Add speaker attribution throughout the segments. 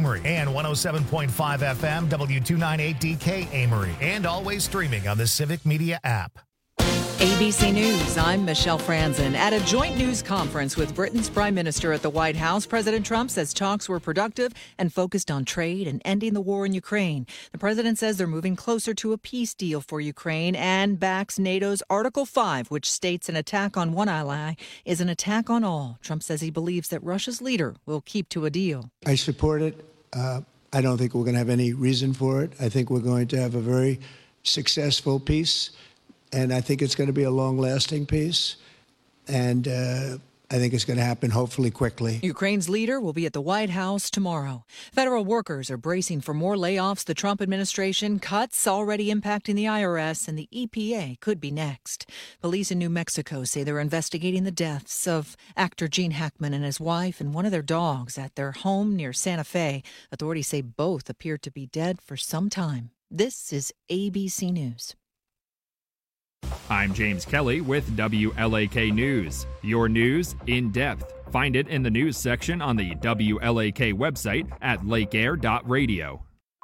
Speaker 1: Amory, and 107.5 FM W298DK Amory, and always streaming on the Civic Media app.
Speaker 2: ABC News, I'm Michelle Franzen. At a joint news conference with Britain's Prime Minister at the White House, President Trump says talks were productive and focused on trade and ending the war in Ukraine. The president says they're moving closer to a peace deal for Ukraine and backs NATO's Article 5, which states an attack on one ally is an attack on all. Trump says he believes that Russia's leader will keep to a deal.
Speaker 3: I support it. I don't think we're going to have any reason for it. I think we're going to have a very successful peace. And I think it's going to be a long-lasting peace, and I think it's going to happen hopefully quickly.
Speaker 2: Ukraine's leader will be at the White House tomorrow. Federal workers are bracing for more layoffs. The Trump administration cuts already impacting the IRS, and the EPA could be next. Police in New Mexico say they're investigating the deaths of actor Gene Hackman and his wife and one of their dogs at their home near Santa Fe. Authorities say both appear to be dead for some time. This is ABC News.
Speaker 4: I'm James Kelly with WLAK News. Your news in depth. Find it in the news section on the WLAK website at lakeair.radio.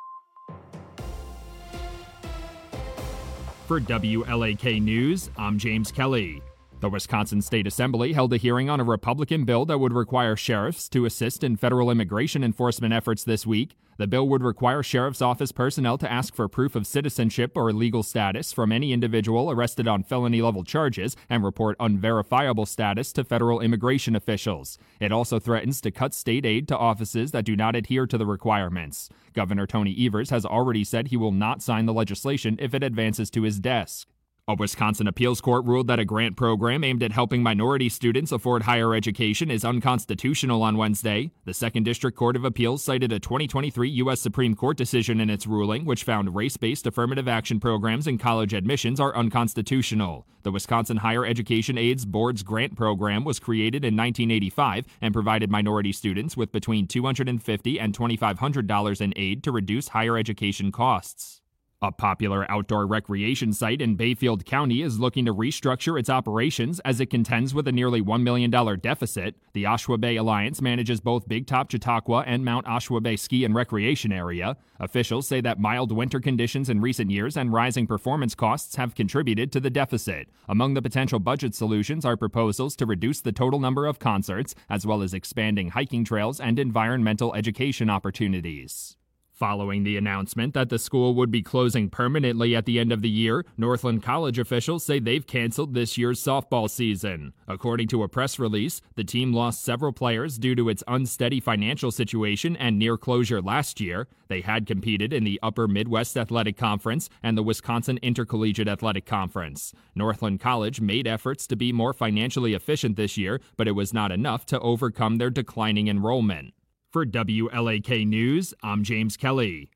Speaker 4: For WLAK News, I'm James Kelly. The Wisconsin State Assembly held a hearing on a Republican bill that would require sheriffs to assist in federal immigration enforcement efforts this week. The bill would require sheriff's office personnel to ask for proof of citizenship or legal status from any individual arrested on felony-level charges and report unverifiable status to federal immigration officials. It also threatens to cut state aid to offices that do not adhere to the requirements. Governor Tony Evers has already said he will not sign the legislation if it advances to his desk. A Wisconsin appeals court ruled that a grant program aimed at helping minority students afford higher education is unconstitutional on Wednesday. The 2nd District Court of Appeals cited a 2023 U.S. Supreme Court decision in its ruling, which found race-based affirmative action programs in college admissions are unconstitutional. The Wisconsin Higher Education Aids Board's grant program was created in 1985 and provided minority students with between $250 and $2,500 in aid to reduce higher education costs. A popular outdoor recreation site in Bayfield County is looking to restructure its operations as it contends with a nearly $1 million deficit. The Oshawa Bay Alliance manages both Big Top Chautauqua and Mount Oshawa Bay Ski and Recreation Area. Officials say that mild winter conditions in recent years and rising performance costs have contributed to the deficit. Among the potential budget solutions are proposals to reduce the total number of concerts, as well as expanding hiking trails and environmental education opportunities. Following the announcement that the school would be closing permanently at the end of the year, Northland College officials say they've canceled this year's softball season. According to a press release, the team lost several players due to its unsteady financial situation and near closure last year. They had competed in the Upper Midwest Athletic Conference and the Wisconsin Intercollegiate Athletic Conference. Northland College made efforts to be more financially efficient this year, but it was not enough to overcome their declining enrollment. For WLAK News, I'm James Kelly.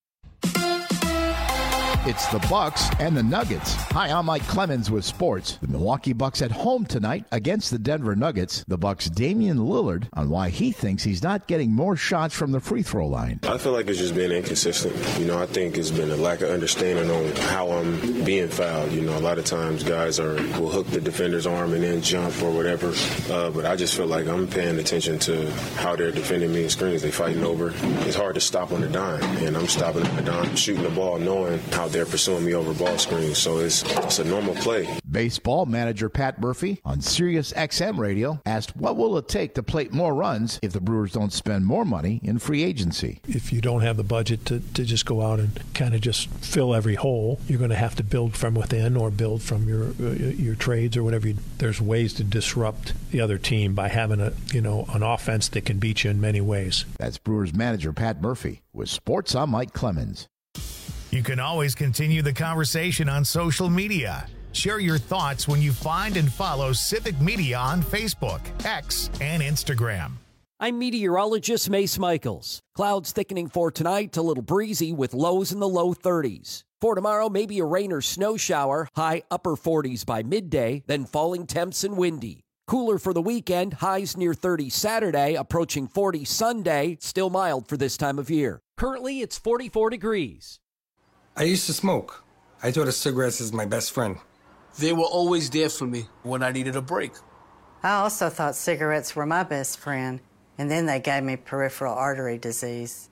Speaker 5: It's the Bucks and the Nuggets. Hi, I'm Mike Clemens with sports. The Milwaukee Bucks at home tonight against the Denver Nuggets. The Bucks' Damian Lillard on why he thinks he's not getting more shots from the free throw line.
Speaker 6: I feel like it's just been inconsistent. I think it's been a lack of understanding on how I'm being fouled. A lot of times guys will hook the defender's arm and then jump or whatever. But I just feel like I'm paying attention to how they're defending me in screens. They fighting over. It's hard to stop on the dime, and I'm stopping on the dime, shooting the ball, knowing how they're pursuing me over ball screens, so it's a normal play.
Speaker 5: Baseball manager Pat Murphy on Sirius XM radio asked what will it take to plate more runs if the Brewers don't spend more money in free agency.
Speaker 7: If you don't have the budget to just go out and kind of just fill every hole, you're going to have to build from within or build from your trades or whatever. There's ways to disrupt the other team by having an offense that can beat you in many ways.
Speaker 5: That's Brewers manager Pat Murphy. With sports, I'm Mike Clemens.
Speaker 1: You can always continue the conversation on social media. Share your thoughts when you find and follow Civic Media on Facebook, X, and Instagram.
Speaker 8: I'm meteorologist Mace Michaels. Clouds thickening for tonight, a little breezy with lows in the low 30s. For tomorrow, maybe a rain or snow shower, high upper 40s by midday, then falling temps and windy. Cooler for the weekend, highs near 30 Saturday, approaching 40 Sunday, still mild for this time of year. Currently, it's 44 degrees.
Speaker 9: I used to smoke. I thought of cigarettes as my best friend.
Speaker 10: They were always there for me when I needed a break.
Speaker 11: I also thought cigarettes were my best friend, and then they gave me peripheral artery disease.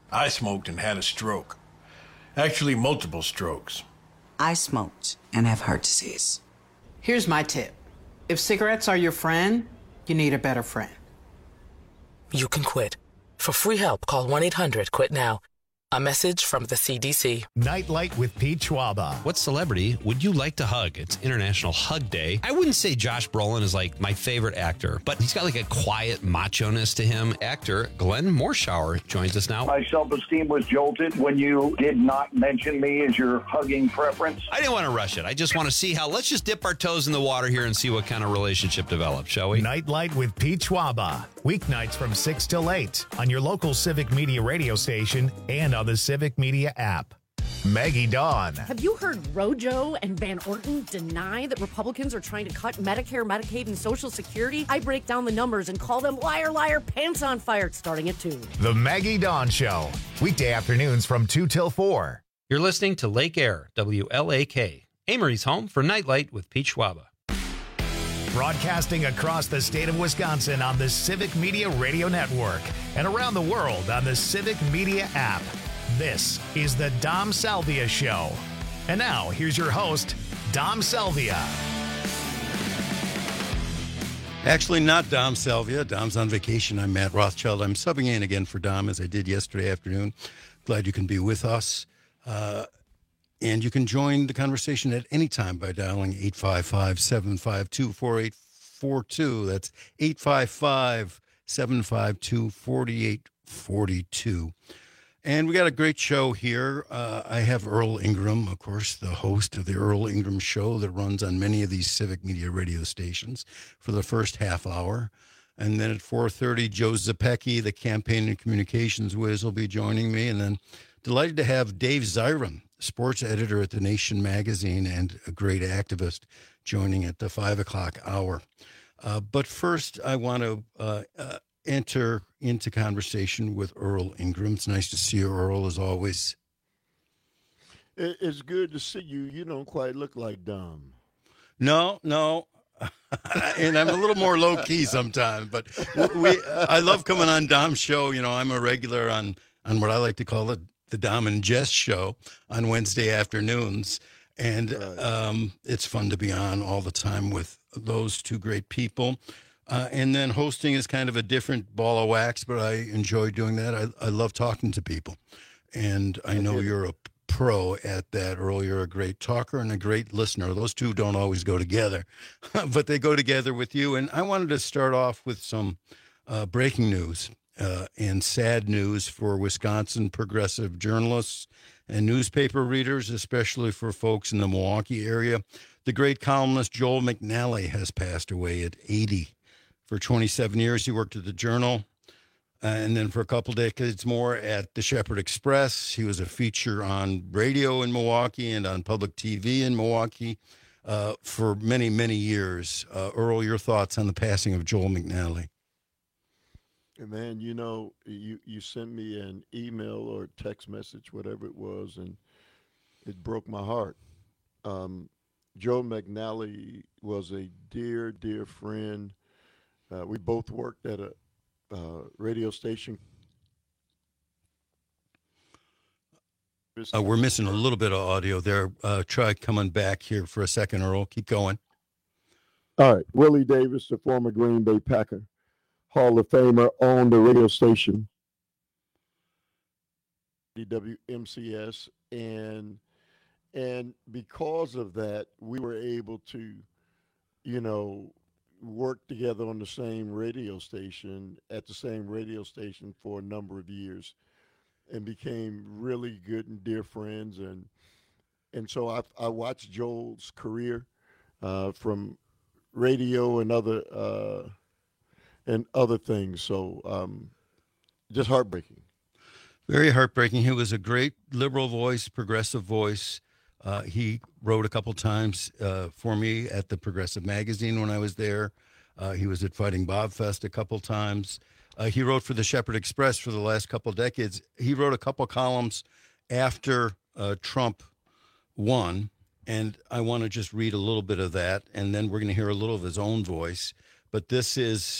Speaker 11: I smoked and had a stroke. Actually, multiple strokes.
Speaker 12: I smoked and have heart disease.
Speaker 13: Here's my tip. If cigarettes are your friend, you need a better friend.
Speaker 14: You can quit. For free help, call 1-800-QUIT-NOW. A message from the CDC.
Speaker 1: Nightlight with Pete Schwaba.
Speaker 15: What celebrity would you like to hug? It's International Hug Day. I wouldn't say Josh Brolin is like my favorite actor, but he's got like a quiet macho-ness to him. Actor Glenn Morshower joins us now.
Speaker 16: My self-esteem was jolted when you did not mention me as your hugging preference.
Speaker 15: I didn't want to rush it. I just want to see how, let's just dip our toes in the water here and see what kind of relationship develops, shall we?
Speaker 1: Nightlight with Pete Schwaba. Weeknights from 6 till 8 on your local Civic Media radio station and on the Civic Media app. Maggie Dawn.
Speaker 17: Have you heard Rojo and Van Orton deny that Republicans are trying to cut Medicare, Medicaid, and Social Security? I break down the numbers and call them liar, liar, pants on fire, starting at 2.
Speaker 1: The Maggie Dawn Show. Weekday afternoons from 2 till 4.
Speaker 15: You're listening to Lake Air, WLAK, Amory's home for Nightlight with Pete Schwaba.
Speaker 1: Broadcasting across the state of Wisconsin on the Civic Media Radio Network and around the world on the Civic Media app. This is the Dom Salvia Show. And now, here's your host, Dom Salvia.
Speaker 18: Actually, not Dom Salvia. Dom's on vacation. I'm Matt Rothschild. I'm subbing in again for Dom, as I did yesterday afternoon. Glad you can be with us. And you can join the conversation at any time by dialing 855-752-4842. That's 855-752-4842. And we got a great show here. I have Earl Ingram, of course, the host of the Earl Ingram Show that runs on many of these Civic Media radio stations for the first half hour. And then at 4:30, Joe Zepecki, the campaign and communications whiz, will be joining me. And then delighted to have Dave Zirin, sports editor at The Nation magazine and a great activist, joining at the 5 o'clock hour. But first, I want to enter into conversation with Earl Ingram. It's nice to see you, Earl, as always.
Speaker 19: It's good to see you. You don't quite look like Dom.
Speaker 18: No. And I'm a little more low-key sometimes. But I love coming on Dom's show. You know, I'm a regular on what I like to call the Dom and Jess show on Wednesday afternoons. And it's fun to be on all the time with those two great people. And then hosting is kind of a different ball of wax, but I enjoy doing that. I love talking to people. And I know you're a pro at that, Earl. You're a great talker and a great listener. Those two don't always go together, but they go together with you. And I wanted to start off with some breaking news and sad news for Wisconsin progressive journalists and newspaper readers, especially for folks in the Milwaukee area. The great columnist Joel McNally has passed away at 80. For 27 years, he worked at the Journal, and then for a couple decades more at the Shepherd Express. He was a feature on radio in Milwaukee and on public TV in Milwaukee for many, many years. Earl, your thoughts on the passing of Joel McNally?
Speaker 19: Man, you know, you sent me an email or text message, whatever it was, and it broke my heart. Joe McNally was a dear, dear friend. We both worked at a radio station.
Speaker 18: We're missing a little bit of audio there. Try coming back here for a second, Earl. Keep going.
Speaker 19: All right. Willie Davis, the former Green Bay Packer Hall of Famer, owned the radio station, WMCS, and because of that, we were able to, work together on the same radio station, at the same radio station for a number of years, and became really good and dear friends. And so I watched Joel's career from radio and other things. So just heartbreaking.
Speaker 18: Very heartbreaking. He was a great liberal voice, progressive voice. He wrote a couple times for me at the Progressive Magazine when I was there. He was at Fighting Bob Fest a couple times. He wrote for the Shepherd Express for the last couple of decades. He wrote a couple columns after Trump won, and I want to just read a little bit of that, and then we're going to hear a little of his own voice. But this is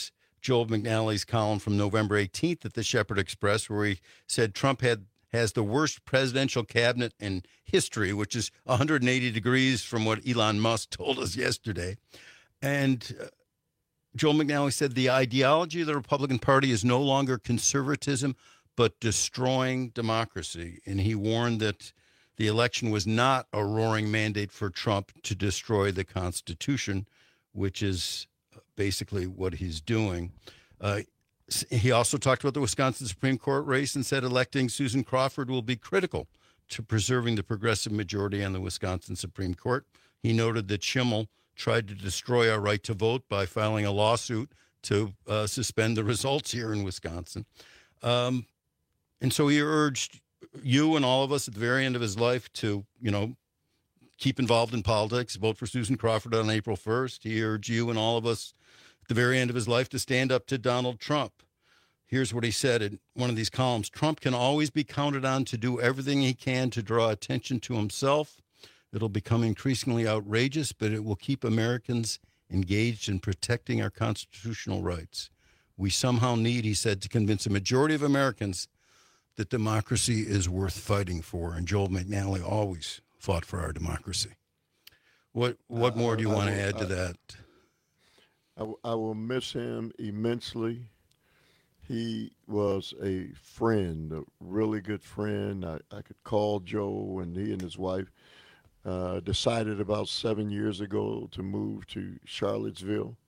Speaker 18: Joel McNally's column from November 18th at the Shepherd Express, where he said Trump has the worst presidential cabinet in history, which is 180 degrees from what Elon Musk told us yesterday. And Joel McNally said the ideology of the Republican Party is no longer conservatism, but destroying democracy. And he warned that the election was not a roaring mandate for Trump to destroy the Constitution, which is basically what he's doing. He also talked about the Wisconsin Supreme Court race and said electing Susan Crawford will be critical to preserving the progressive majority on the Wisconsin Supreme Court. He noted that Schimmel tried to destroy our right to vote by filing a lawsuit to suspend the results here in Wisconsin. And so he urged you and all of us at the very end of his life to, keep involved in politics, vote for Susan Crawford on April 1st. He urged you and all of us at the very end of his life to stand up to Donald Trump. Here's what he said in one of these columns. Trump can always be counted on to do everything he can to draw attention to himself. It'll become increasingly outrageous, but it will keep Americans engaged in protecting our constitutional rights. We somehow need, he said, to convince a majority of Americans that democracy is worth fighting for. And Joel McNally always fought for our democracy. What more do you want to add to that?
Speaker 19: I will miss him immensely. He was a friend, a really good friend. I could call Joe when he and his wife decided about 7 years ago to move to Charlottesville,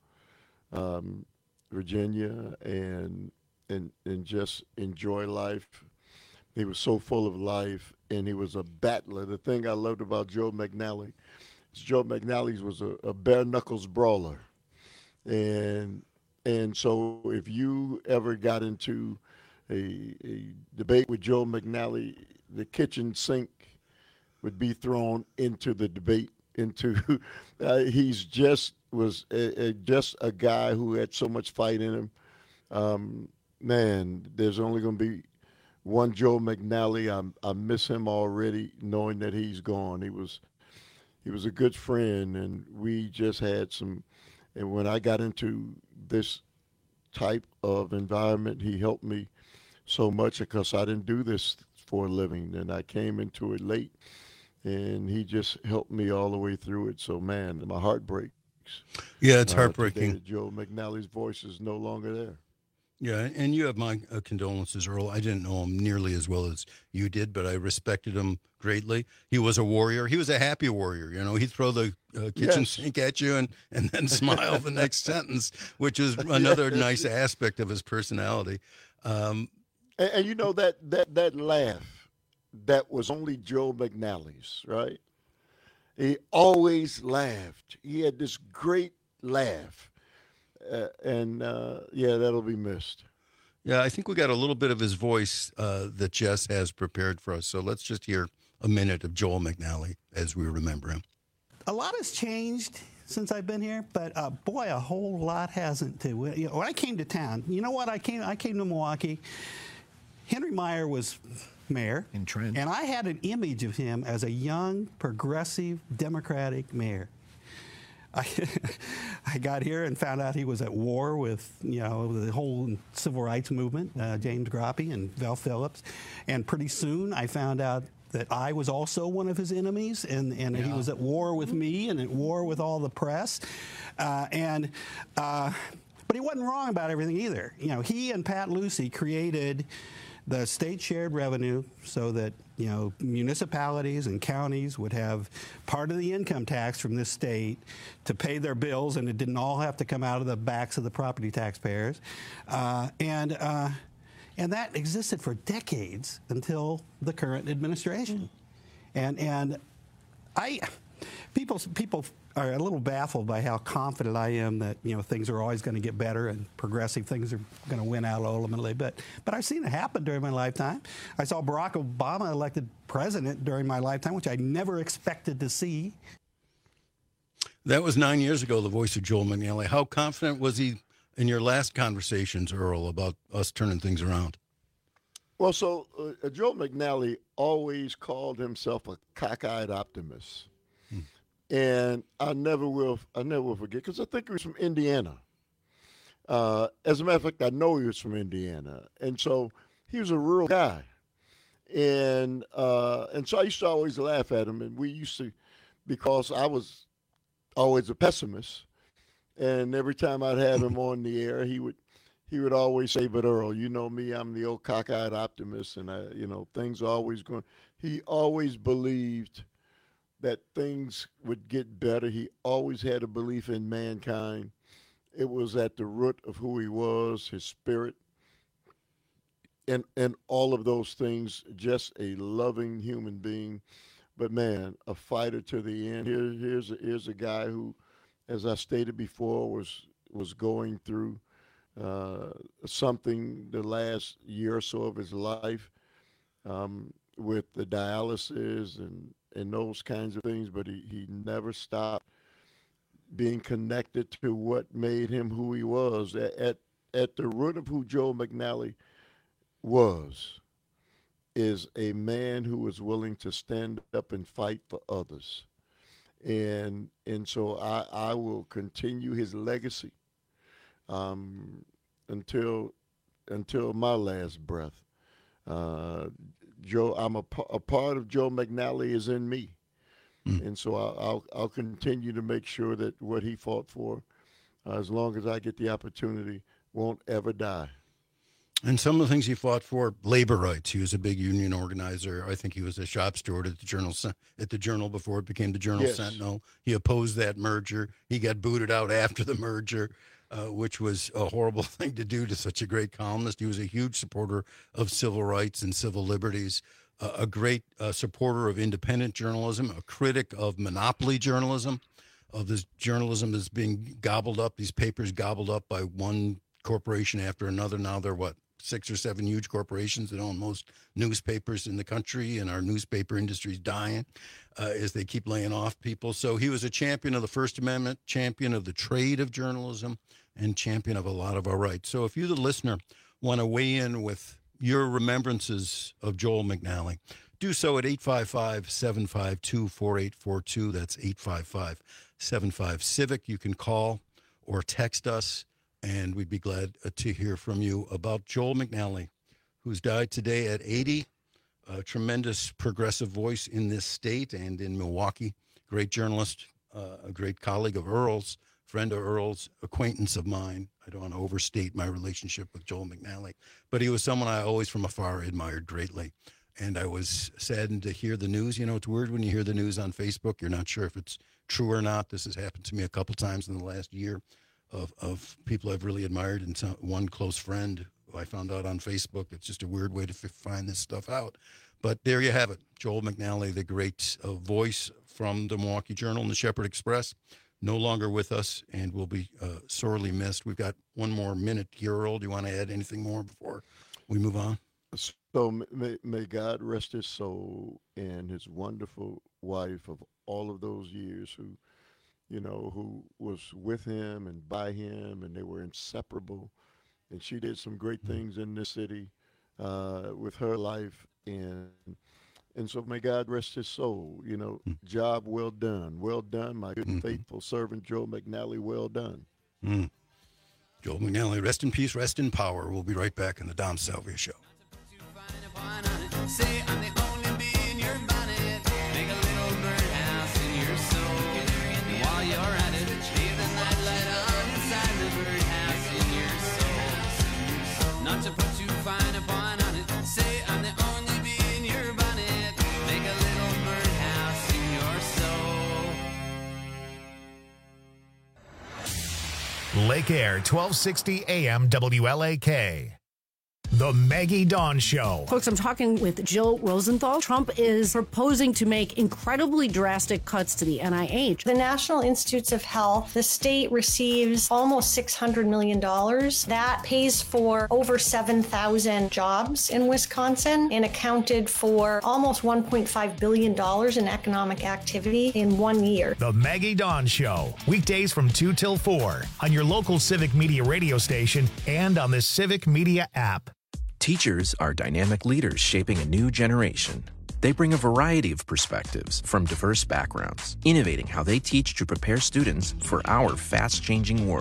Speaker 19: Virginia, and just enjoy life. He was so full of life, and he was a battler. The thing I loved about Joe McNally is Joe McNally was a bare knuckles brawler, and so if you ever got into a debate with Joe McNally, the kitchen sink would be thrown into the debate. He's just was just a guy who had so much fight in him. Man, there's only going to be one Joe McNally. I miss him already, knowing that he's gone. He was a good friend, and we just had some. And when I got into this type of environment, he helped me so much because I didn't do this for a living, and I came into it late, and he just helped me all the way through it. So, man, my heart breaks.
Speaker 18: Yeah, it's heartbreaking.
Speaker 19: Today, Joe McNally's voice is no longer there.
Speaker 18: Yeah, and you have my condolences, Earl. I didn't know him nearly as well as you did, but I respected him greatly. He was a warrior. He was a happy warrior. He'd throw the kitchen sink at you and then smile the next sentence, which is another nice aspect of his personality.
Speaker 19: And you know that laugh, that was only Joe McNally's, right? He always laughed. He had this great laugh. That'll be missed.
Speaker 18: Yeah, I think we got a little bit of his voice that Jess has prepared for us. So let's just hear a minute of Joel McNally as we remember him.
Speaker 20: A lot has changed since I've been here, but boy, a whole lot hasn't too. When I came to town, you know what? I came to Milwaukee. Henry Meyer was mayor, and I had an image of him as a young, progressive, Democratic mayor. I got here and found out he was at war with, the whole civil rights movement, James Groppe and Val Phillips. And pretty soon I found out that I was also one of his enemies, and he was at war with me and at war with all the press. But he wasn't wrong about everything either. He and Pat Lucey created the state shared revenue so that municipalities and counties would have part of the income tax from this state to pay their bills, and it didn't all have to come out of the backs of the property taxpayers. And that existed for decades until the current administration. And people are a little baffled by how confident I am that things are always going to get better and progressive things are going to win out ultimately. But I've seen it happen during my lifetime. I saw Barack Obama elected president during my lifetime, which I never expected to see.
Speaker 18: That was 9 years ago, the voice of Joel McNally. How confident was he in your last conversations, Earl, about us turning things around?
Speaker 19: Well, so Joel McNally always called himself a cockeyed optimist. And I never will forget, because I think he was from Indiana. As a matter of fact, I know he was from Indiana, and so he was a real guy. And so I used to always laugh at him, and we used to, because I was always a pessimist, and every time I'd have him on the air, he would always say, "But Earl, you know me, I'm the old cockeyed optimist, and things are always going." He always believed that things would get better. He always had a belief in mankind. It was at the root of who he was, his spirit, and all of those things. Just a loving human being, but man, a fighter to the end. Here's a guy who, as I stated before, was going through something the last year or so of his life with the dialysis and those kinds of things, but he never stopped being connected to what made him who he was. At the root of who Joe McNally is a man who was willing to stand up and fight for others. And so I will continue his legacy until my last breath. Joe, I'm a part of Joe McNally is in me. And so I'll continue to make sure that what he fought for, as long as I get the opportunity, won't ever die.
Speaker 18: And some of the things he fought for, labor rights. He was a big union organizer. I think he was a shop steward at the Journal before it became the Journal Sentinel. He opposed that merger. He got booted out after the merger, which was a horrible thing to do to such a great columnist. He was a huge supporter of civil rights and civil liberties, a great supporter of independent journalism, a critic of monopoly journalism, of this journalism that's being gobbled up, these papers gobbled up by one corporation after another. Now they're 6 or 7 huge corporations that own most newspapers in the country, and our newspaper industry is dying as they keep laying off people. So he was a champion of the First Amendment, champion of the trade of journalism, and champion of a lot of our rights. So if you, the listener, want to weigh in with your remembrances of Joel McNally, do so at 855-752-4842. That's 855-75-CIVIC. You can call or text us, and we'd be glad to hear from you about Joel McNally, who's died today at 80, a tremendous progressive voice in this state and in Milwaukee, great journalist, a great colleague of Earl's, friend of Earl's, acquaintance of mine. I don't want to overstate my relationship with Joel McNally, but he was someone I always from afar admired greatly. And I was saddened to hear the news. You know, it's weird when you hear the news on Facebook. You're not sure if it's true or not. This has happened to me a couple times in the last year. Of people I've really admired, and one close friend who I found out on Facebook. It's just a weird way to find this stuff out. But there you have it. Joel McNally, the great voice from the Milwaukee Journal and the Shepherd Express, no longer with us and will be sorely missed. We've got one more minute here, Earl. Do you want to add anything more before we move on?
Speaker 19: So may God rest his soul and his wonderful wife of all of those years who was with him and by him, and they were inseparable. And she did some great things in this city with her life. And so may God rest his soul. Job well done. Well done, my good and faithful servant, Joe McNally. Well done.
Speaker 18: Joel McNally, rest in peace, rest in power. We'll be right back in the Dom Salvia Show.
Speaker 21: Say I'm the only bee in your bonnet. Make a little birdhouse in your soul. While you're at it, leave the nightlight on inside the birdhouse in your soul. Not to put too fine a point on it. Say I'm the only bee in your bonnet. Make a little birdhouse in your soul.
Speaker 1: Lake Air, 1260 AM WLAK. The Maggie Dawn Show.
Speaker 17: Folks, I'm talking with Jill Rosenthal. Trump is proposing to make incredibly drastic cuts to the NIH.
Speaker 22: The National Institutes of Health, the state receives almost $600 million. That pays for over 7,000 jobs in Wisconsin and accounted for almost $1.5 billion in economic activity in 1 year.
Speaker 1: The Maggie Dawn Show. Weekdays from 2 till 4 on your local Civic Media radio station and on the Civic Media app.
Speaker 23: Teachers are dynamic leaders shaping a new generation. They bring a variety of perspectives from diverse backgrounds, innovating how they teach to prepare students for our fast-changing world.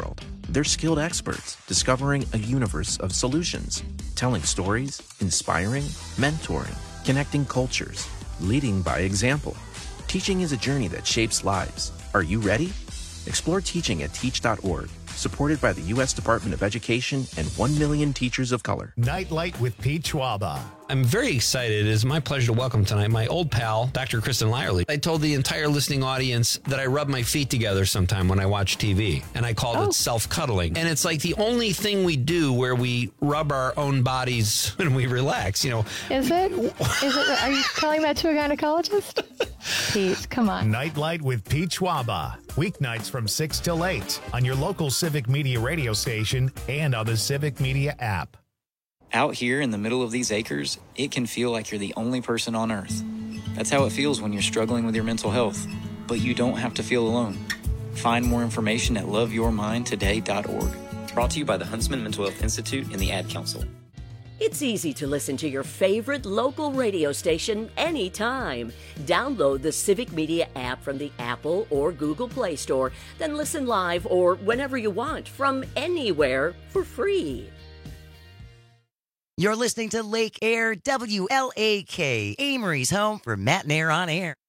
Speaker 23: They're skilled experts discovering a universe of solutions, telling stories, inspiring, mentoring, connecting cultures, leading by example. Teaching is a journey that shapes lives. Are you ready? Explore teaching at teach.org, supported by the U.S. Department of Education and 1 million teachers of color.
Speaker 1: Nightlight with Pete Schwaba.
Speaker 15: I'm very excited. It is my pleasure to welcome tonight my old pal, Dr. Kristen Lyerly. I told the entire listening audience that I rub my feet together sometime when I watch TV, and I called it self-cuddling. And it's like the only thing we do where we rub our own bodies when we relax, you know.
Speaker 2: Is it? Are you telling that to a gynecologist? Pete, come on.
Speaker 1: Nightlight with Pete Schwaba. Weeknights from 6 till 8 on your local Civic Media radio station and on the Civic Media app.
Speaker 3: Out here in the middle of these acres, it can feel like you're the only person on Earth. That's how it feels when you're struggling with your mental health. But you don't have to feel alone. Find more information at loveyourmindtoday.org. Brought to you by the Huntsman Mental Health Institute and the Ad Council.
Speaker 4: It's easy to listen to your favorite local radio station anytime. Download the Civic Media app from the Apple or Google Play Store, then listen live or whenever you want from anywhere for free.
Speaker 24: You're listening to Lake Air WLAK, Amory's home for Matt and Air on Air.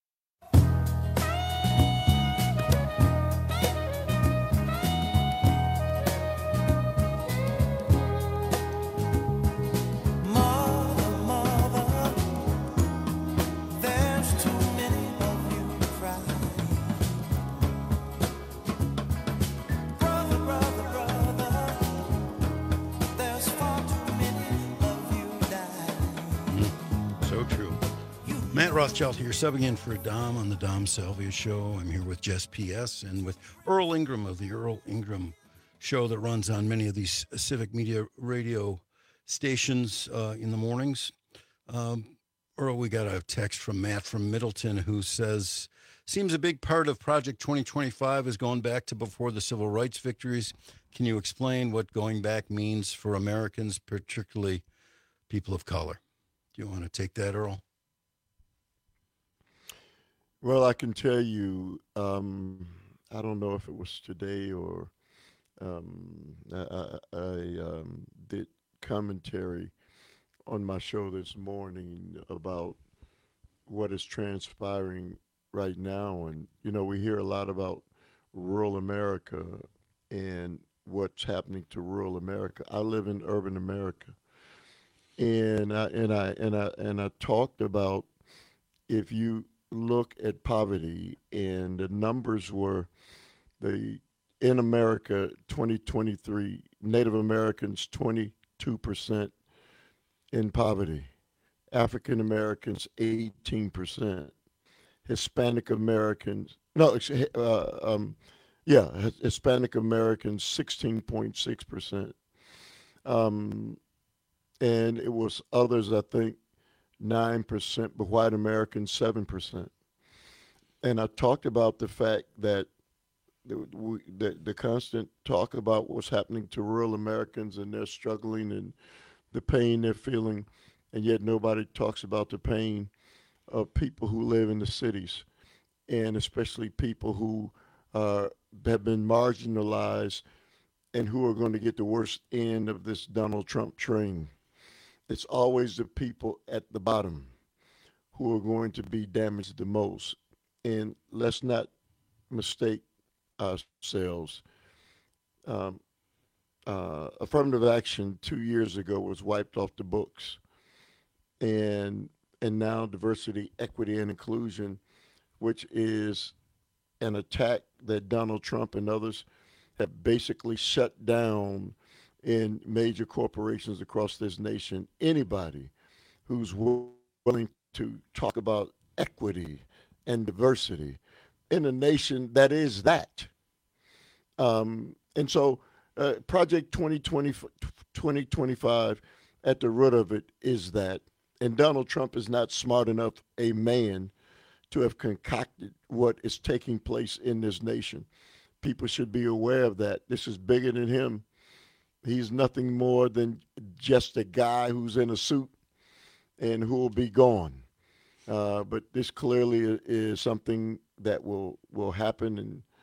Speaker 18: Matt Rothschild here, subbing in for Dom on the Dom Salvia Show. I'm here with Jess P.S. and with Earl Ingram of the Earl Ingram Show that runs on many of these Civic Media radio stations in the mornings. Earl, we got a text from Matt from Middleton who says, seems a big part of Project 2025 is going back to before the civil rights victories. Can you explain what going back means for Americans, particularly people of color? Do you want to take that, Earl?
Speaker 19: Well, I can tell you, I don't know if it was today or I did commentary on my show this morning about what is transpiring right now. And, you know, we hear a lot about rural America and what's happening to rural America. I live in urban America. And I talked about, if you look at poverty, and the numbers were in America 2023, Native Americans 22% in poverty, African Americans 18%, Hispanic Americans Hispanic Americans 16.6%, and it was others, I think 9%, but white Americans 7%. And I talked about the fact that the constant talk about what's happening to rural Americans and they're struggling and the pain they're feeling, and yet nobody talks about the pain of people who live in the cities, and especially people who have been marginalized and who are going to get the worst end of this Donald Trump train. It's always the people at the bottom who are going to be damaged the most. And let's not mistake ourselves. Affirmative action 2 years ago was wiped off the books. And now diversity, equity, and inclusion, which is an attack that Donald Trump and others have basically shut down in major corporations across this nation. Anybody who's willing to talk about equity and diversity in a nation that is that. And so Project 2025 at the root of it is that. And Donald Trump is not smart enough a man to have concocted what is taking place in this nation. People should be aware of that. This is bigger than him. He's nothing more than just a guy who's in a suit and who will be gone. But this clearly is something that will happen,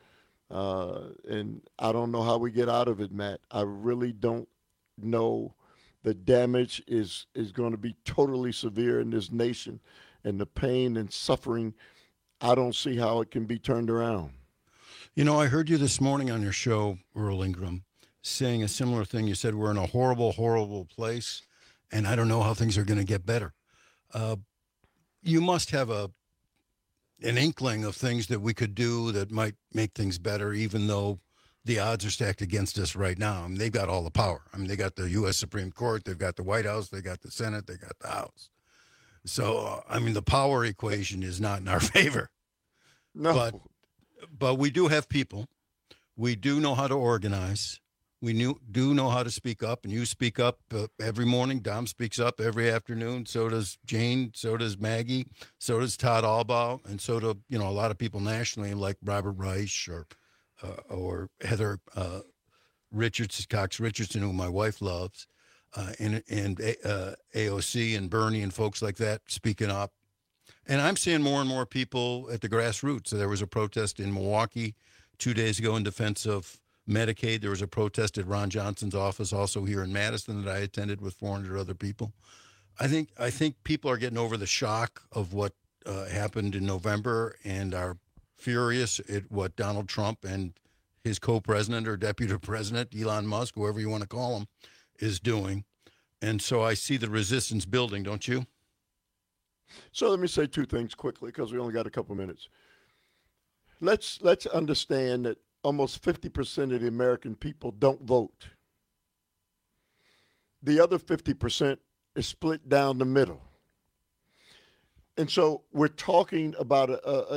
Speaker 19: And I don't know how we get out of it, Matt. I really don't know. The damage is going to be totally severe in this nation, and the pain and suffering, I don't see how it can be turned around.
Speaker 18: You know, I heard you this morning on your show, Earl Ingram, saying a similar thing. You said we're in a horrible, horrible place, and I don't know how things are going to get better. You must have an inkling of things that we could do that might make things better, even though the odds are stacked against us right now. I mean, they've got all the power. I mean, they got the U.S. Supreme Court, they've got the White House, they got the Senate, they got the House. So, I mean, the power equation is not in our favor.
Speaker 19: No.
Speaker 18: But we do have people. We do know how to organize. We do know how to speak up, and you speak up every morning. Dom speaks up every afternoon. So does Jane. So does Maggie. So does Todd Albaugh, and so do a lot of people nationally, like Robert Reich or Heather Cox Richardson, who my wife loves, and AOC and Bernie and folks like that speaking up. And I'm seeing more and more people at the grassroots. So there was a protest in Milwaukee 2 days ago in defense of Medicaid. There was a protest at Ron Johnson's office also here in Madison that I attended with 400 other people. I think people are getting over the shock of what happened in November and are furious at what Donald Trump and his co-president or deputy president, Elon Musk, whoever you want to call him, is doing. And so I see the resistance building, don't you?
Speaker 19: So let me say two things quickly because we only got a couple minutes. Let's understand that almost 50% of the American people don't vote. The other 50% is split down the middle. And so we're talking about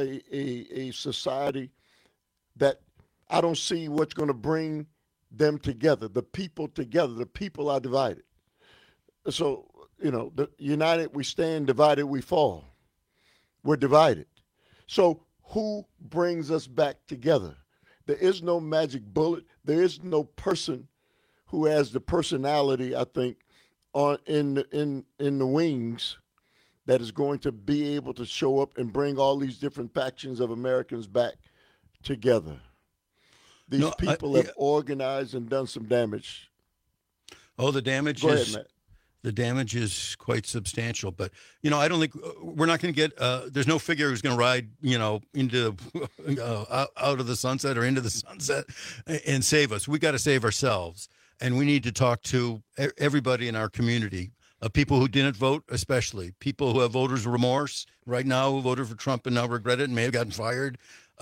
Speaker 19: a society that I don't see what's going to bring them together, the people together. The people are divided. So, united we stand, divided we fall. We're divided. So who brings us back together? There is no magic bullet. There is no person who has the personality, I think, in the wings that is going to be able to show up and bring all these different factions of Americans back together. These people have organized and done some damage.
Speaker 18: Oh, the damage
Speaker 19: Go
Speaker 18: is...
Speaker 19: ahead, Matt.
Speaker 18: The damage is quite substantial, but I don't think we're not going to get. There's no figure who's going to ride, into out of the sunset or into the sunset and save us. We got to save ourselves, and we need to talk to everybody in our community. People who didn't vote, especially people who have voters' remorse right now, who voted for Trump and now regret it and may have gotten fired.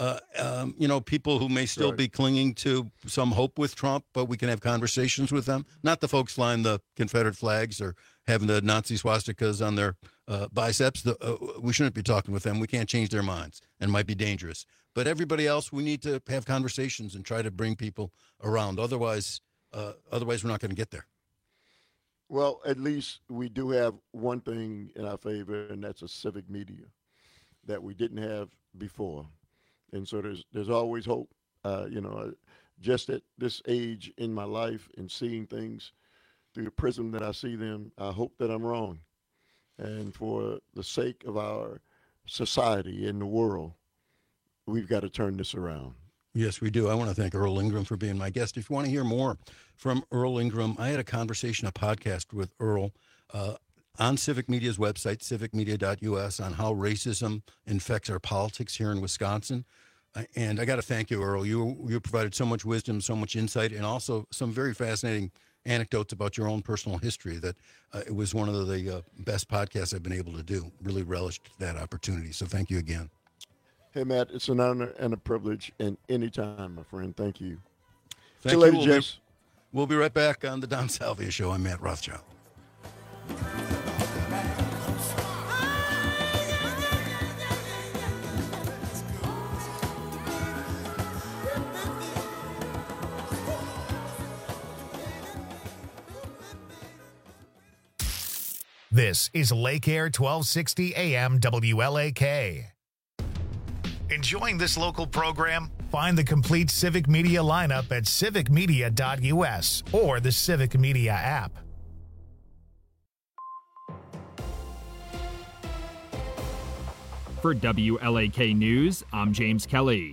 Speaker 18: People who may still be clinging to some hope with Trump, but we can have conversations with them. Not the folks flying the Confederate flags or having the Nazi swastikas on their biceps. We shouldn't be talking with them. We can't change their minds and might be dangerous. But everybody else, we need to have conversations and try to bring people around. Otherwise we're not going to get there.
Speaker 19: Well, at least we do have one thing in our favor, and that's a civic media that we didn't have before. And so there's always hope, just at this age in my life and seeing things through the prism that I see them, I hope that I'm wrong. And for the sake of our society and the world, we've got to turn this around.
Speaker 18: Yes, we do. I want to thank Earl Ingram for being my guest. If you want to hear more from Earl Ingram, I had a podcast with Earl on Civic Media's website, civicmedia.us, on how racism infects our politics here in Wisconsin. And I got to thank you, Earl. You provided so much wisdom, so much insight, and also some very fascinating anecdotes about your own personal history that it was one of the best podcasts I've been able to do. Really relished that opportunity. So thank you again.
Speaker 19: Hey, Matt, it's an honor and a privilege, and anytime, my friend. Thank you.
Speaker 18: Thank
Speaker 19: See you later, Jess.
Speaker 18: We'll be right back on the Dom Salvia Show. I'm Matt Rothschild.
Speaker 1: This is Lake Air 1260 AM WLAK. Enjoying this local program? Find the complete Civic Media lineup at civicmedia.us or the Civic Media app.
Speaker 5: For WLAK News, I'm James Kelly.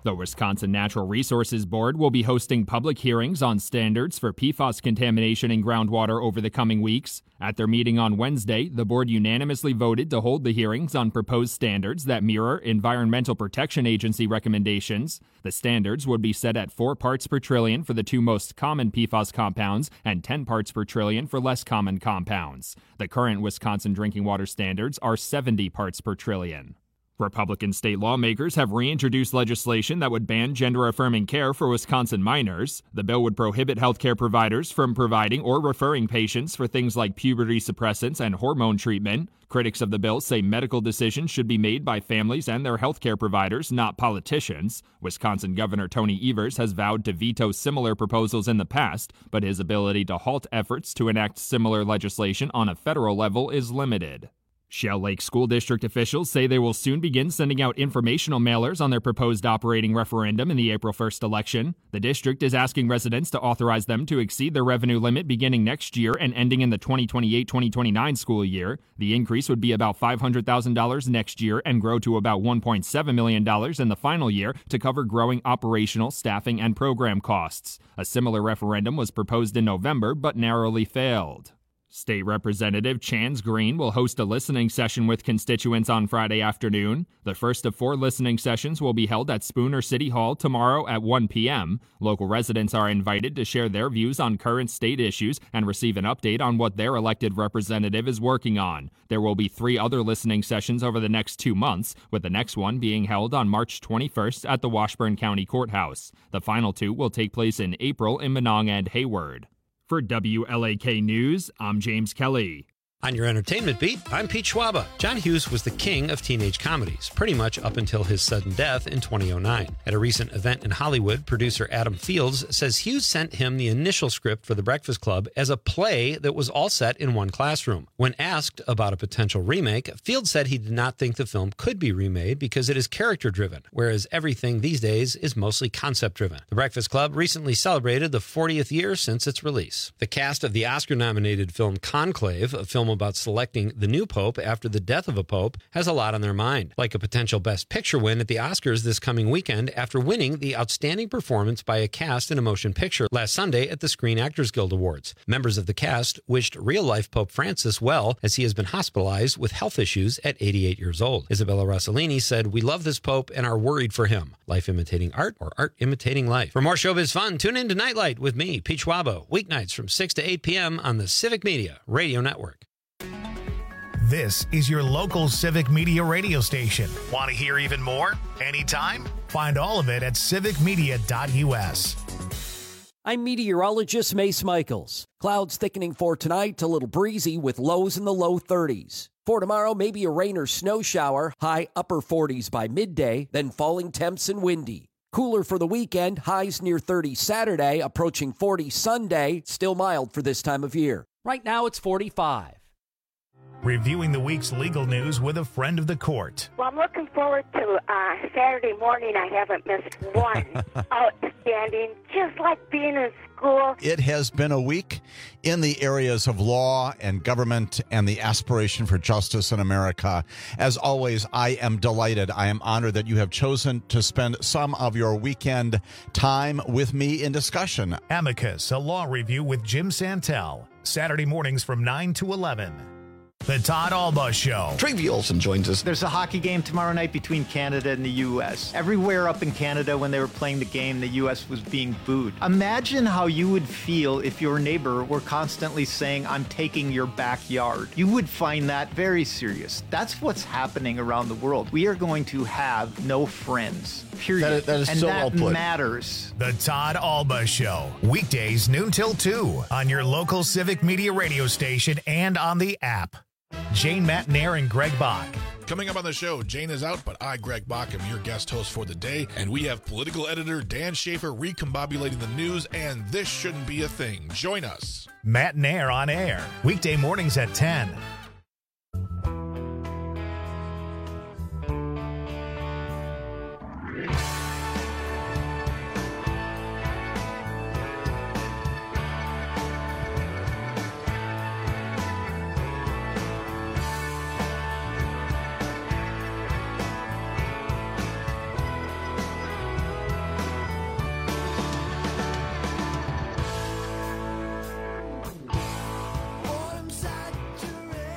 Speaker 5: The Wisconsin Natural Resources Board will be hosting public hearings on standards for PFAS contamination in groundwater over the coming weeks. At their meeting on Wednesday, the board unanimously voted to hold the hearings on proposed standards that mirror Environmental Protection Agency recommendations. The standards would be set at 4 parts per trillion for the 2 most common PFAS compounds and 10 parts per trillion for less common compounds. The current Wisconsin drinking water standards are 70 parts per trillion. Republican state lawmakers have reintroduced legislation that would ban gender-affirming care for Wisconsin minors. The bill would prohibit healthcare providers from providing or referring patients for things like puberty suppressants and hormone treatment. Critics of the bill say medical decisions should be made by families and their healthcare providers, not politicians. Wisconsin Governor Tony Evers has vowed to veto similar proposals in the past, but his ability to halt efforts to enact similar legislation on a federal level is limited. Shell Lake School District officials say they will soon begin sending out informational mailers on their proposed operating referendum in the April 1st election. The district is asking residents to authorize them to exceed their revenue limit beginning next year and ending in the 2028-2029 school year. The increase would be about $500,000 next year and grow to about $1.7 million in the final year to cover growing operational, staffing, and program costs. A similar referendum was proposed in November but narrowly failed. State Representative Chance Green will host a listening session with constituents on Friday afternoon. The first of 4 listening sessions will be held at Spooner City Hall tomorrow at 1 p.m. Local residents are invited to share their views on current state issues and receive an update on what their elected representative is working on. There will be 3 other listening sessions over the next 2 months, with the next one being held on March 21st at the Washburn County Courthouse. The final 2 will take place in April in Monong and Hayward. For WLAK News, I'm James Kelly.
Speaker 15: On your entertainment beat, I'm Pete Schwaba. John Hughes was the king of teenage comedies, pretty much up until his sudden death in 2009. At a recent event in Hollywood, producer Adam Fields says Hughes sent him the initial script for The Breakfast Club as a play that was all set in one classroom. When asked about a potential remake, Fields said he did not think the film could be remade because it is character-driven, whereas everything these days is mostly concept-driven. The Breakfast Club recently celebrated the 40th year since its release. The cast of the Oscar-nominated film Conclave, a film about selecting the new pope after the death of a pope, has a lot on their mind, like a potential Best Picture win at the Oscars this coming weekend after winning the Outstanding Performance by a Cast in a Motion Picture last Sunday at the Screen Actors Guild Awards. Members of the cast wished real-life Pope Francis well, as he has been hospitalized with health issues at 88 years old. Isabella Rossellini said, "We love this pope and are worried for him. Life imitating art or art imitating life." For more showbiz fun, tune in to Nightlight with me, Pete Schwabo, weeknights from 6 to 8 p.m. on the Civic Media Radio Network.
Speaker 1: This is your local Civic Media radio station. Want to hear even more? Anytime? Find all of it at civicmedia.us.
Speaker 6: I'm meteorologist Mace Michaels. Clouds thickening for tonight, a little breezy with lows in the low 30s. For tomorrow, maybe a rain or snow shower, high upper 40s by midday, then falling temps and windy. Cooler for the weekend, highs near 30 Saturday, approaching 40 Sunday, still mild for this time of year. Right now it's 45.
Speaker 1: Reviewing the week's legal news with a friend of the court.
Speaker 7: Well, I'm looking forward to Saturday morning. I haven't missed one. Outstanding, just like being in school.
Speaker 8: It has been a week in the areas of law and government and the aspiration for justice in America. As always, I am delighted. I am honored that you have chosen to spend some of your weekend time with me in discussion.
Speaker 1: Amicus, a law review with Jim Santel. Saturday mornings from 9 to 11. The Todd Alba Show.
Speaker 25: Travi Olson joins us.
Speaker 26: There's a hockey game tomorrow night between Canada and the U.S. Everywhere up in Canada, when they were playing the game, the U.S. was being booed. Imagine how you would feel if your neighbor were constantly saying, "I'm taking your backyard." You would find that very serious. That's what's happening around the world. We are going to have no friends, period.
Speaker 25: That is
Speaker 26: and
Speaker 25: so
Speaker 26: that
Speaker 25: well put.
Speaker 26: matters.
Speaker 1: The Todd Alba Show. Weekdays noon till 2 on your local Civic Media radio station and on the app. Jane Matnair and Greg Bach.
Speaker 27: Coming up on the show, Jane is out, but I, Greg Bach, am your guest host for the day, and we have political editor Dan Schaefer recombobulating the news, and this shouldn't be a thing. Join us.
Speaker 1: Matnair on air, weekday mornings at 10.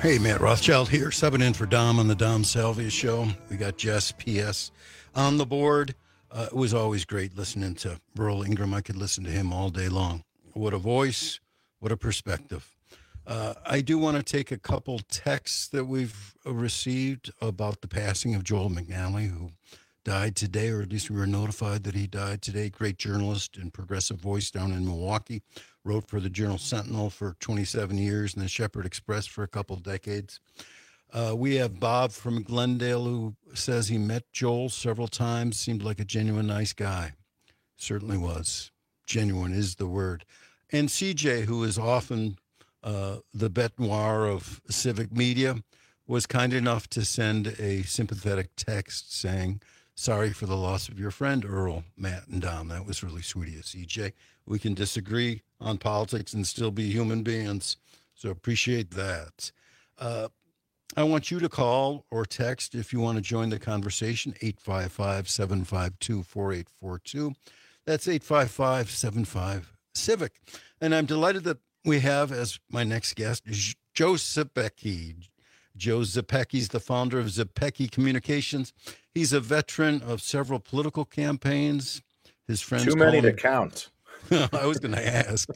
Speaker 18: Hey, Matt Rothschild here, subbing in for Dom on the Dom Salvia Show. We got Jess P.S. on the board. It was always great listening to Earl Ingram. I could listen to him all day long. What a voice, what a perspective. I do want to take a couple texts that we've received about the passing of Joel McNally, who died today, or at least we were notified that he died today. Great journalist and progressive voice down in Milwaukee. Wrote for the Journal Sentinel for 27 years and the Shepherd Express for a couple decades. We have Bob from Glendale who says he met Joel several times, seemed like a genuine nice guy. Certainly was. Genuine is the word. And CJ, who is often the bête noire of civic media, was kind enough to send a sympathetic text saying, sorry for the loss of your friend, Earl, Matt, and Dom. That was really sweet of you, CJ. We can disagree on politics and still be human beings, so appreciate that. I want you to call or text if you want to join the conversation, 855-752-4842. That's 855-75-CIVIC. And I'm delighted that we have as my next guest Joe Zepecki. Joe Zepecki is the founder of Zepecki Communications. He's a veteran of several political campaigns. His friends
Speaker 9: Too many to count.
Speaker 18: I was going to ask.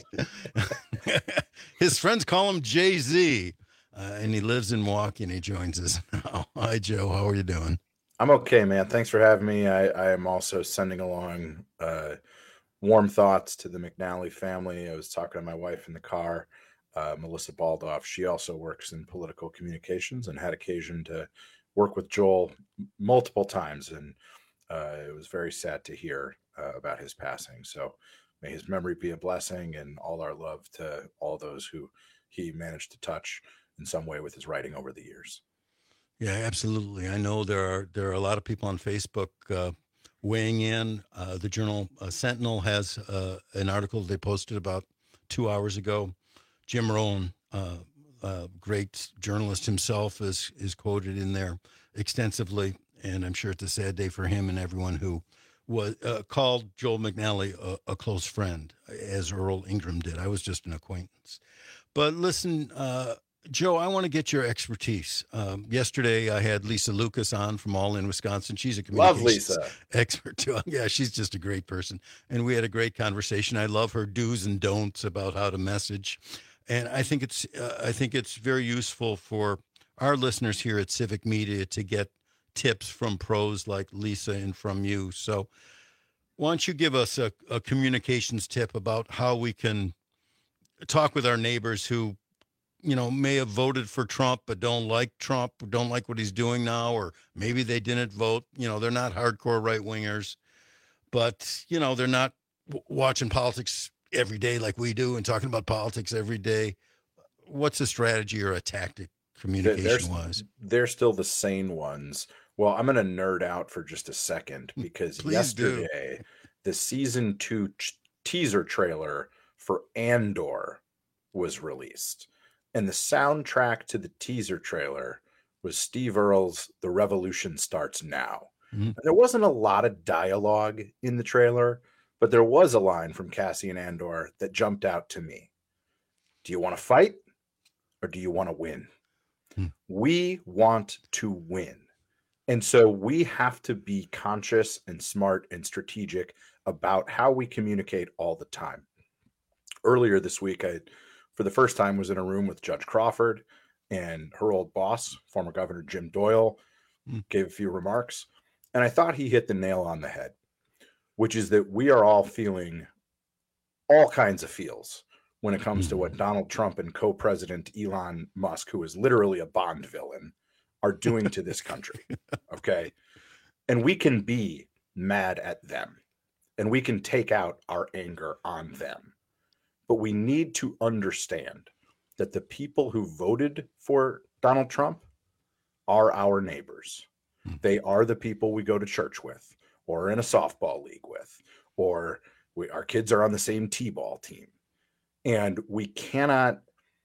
Speaker 18: His friends call him Jay-Z, and he lives in Milwaukee, and he joins us now. Hi, Joe. How are you doing?
Speaker 9: I'm okay, man. Thanks for having me. I am also sending along warm thoughts to the McNally family. I was talking to my wife in the car, Melissa Baldoff. She also works in political communications and had occasion to work with Joel multiple times, and it was very sad to hear about his passing. So may his memory be a blessing, and all our love to all those who he managed to touch in some way with his writing over the years.
Speaker 18: Yeah, absolutely. I know there are a lot of people on Facebook weighing in. The Journal Sentinel has an article they posted about 2 hours ago. Jim Rohn, great journalist himself, is quoted in there extensively, and I'm sure it's a sad day for him and everyone who was called Joel McNally a close friend, as Earl Ingram did. I was just an acquaintance. But listen, Joe, I want to get your expertise. Yesterday, I had Lisa Lucas on from All In Wisconsin. She's a communications expert too. Yeah, she's just a great person, and we had a great conversation. I love her do's and don'ts about how to message, and I think it's very useful for our listeners here at Civic Media to get tips from pros like Lisa and from you. So why don't you give us a communications tip about how we can talk with our neighbors who, you know, may have voted for Trump, but don't like Trump, don't like what he's doing now, or maybe they didn't vote. You know, they're not hardcore right wingers, but, you know, they're not watching politics every day like we do and talking about politics every day. What's a strategy or a tactic communication-wise?
Speaker 9: They're still the sane ones. Well, I'm going to nerd out for just a second because yesterday, the season 2 teaser trailer for Andor was released. And the soundtrack to the teaser trailer was Steve Earle's The Revolution Starts Now. Mm-hmm. And there wasn't a lot of dialogue in the trailer, but there was a line from Cassian Andor that jumped out to me. Do you want to fight or do you want to win? We want to win. And so we have to be conscious and smart and strategic about how we communicate all the time. Earlier this week, I, for the first time, was in a room with Judge Crawford, and her old boss, former Governor Jim Doyle, gave a few remarks. And I thought he hit the nail on the head, which is that we are all feeling all kinds of feels when it comes to what Donald Trump and co-president Elon Musk, who is literally a Bond villain, are doing to this country. Okay. And we can be mad at them and we can take out our anger on them. But we need to understand that the people who voted for Donald Trump are our neighbors. They are the people we go to church with, or in a softball league with, or our kids are on the same t-ball team. And we cannot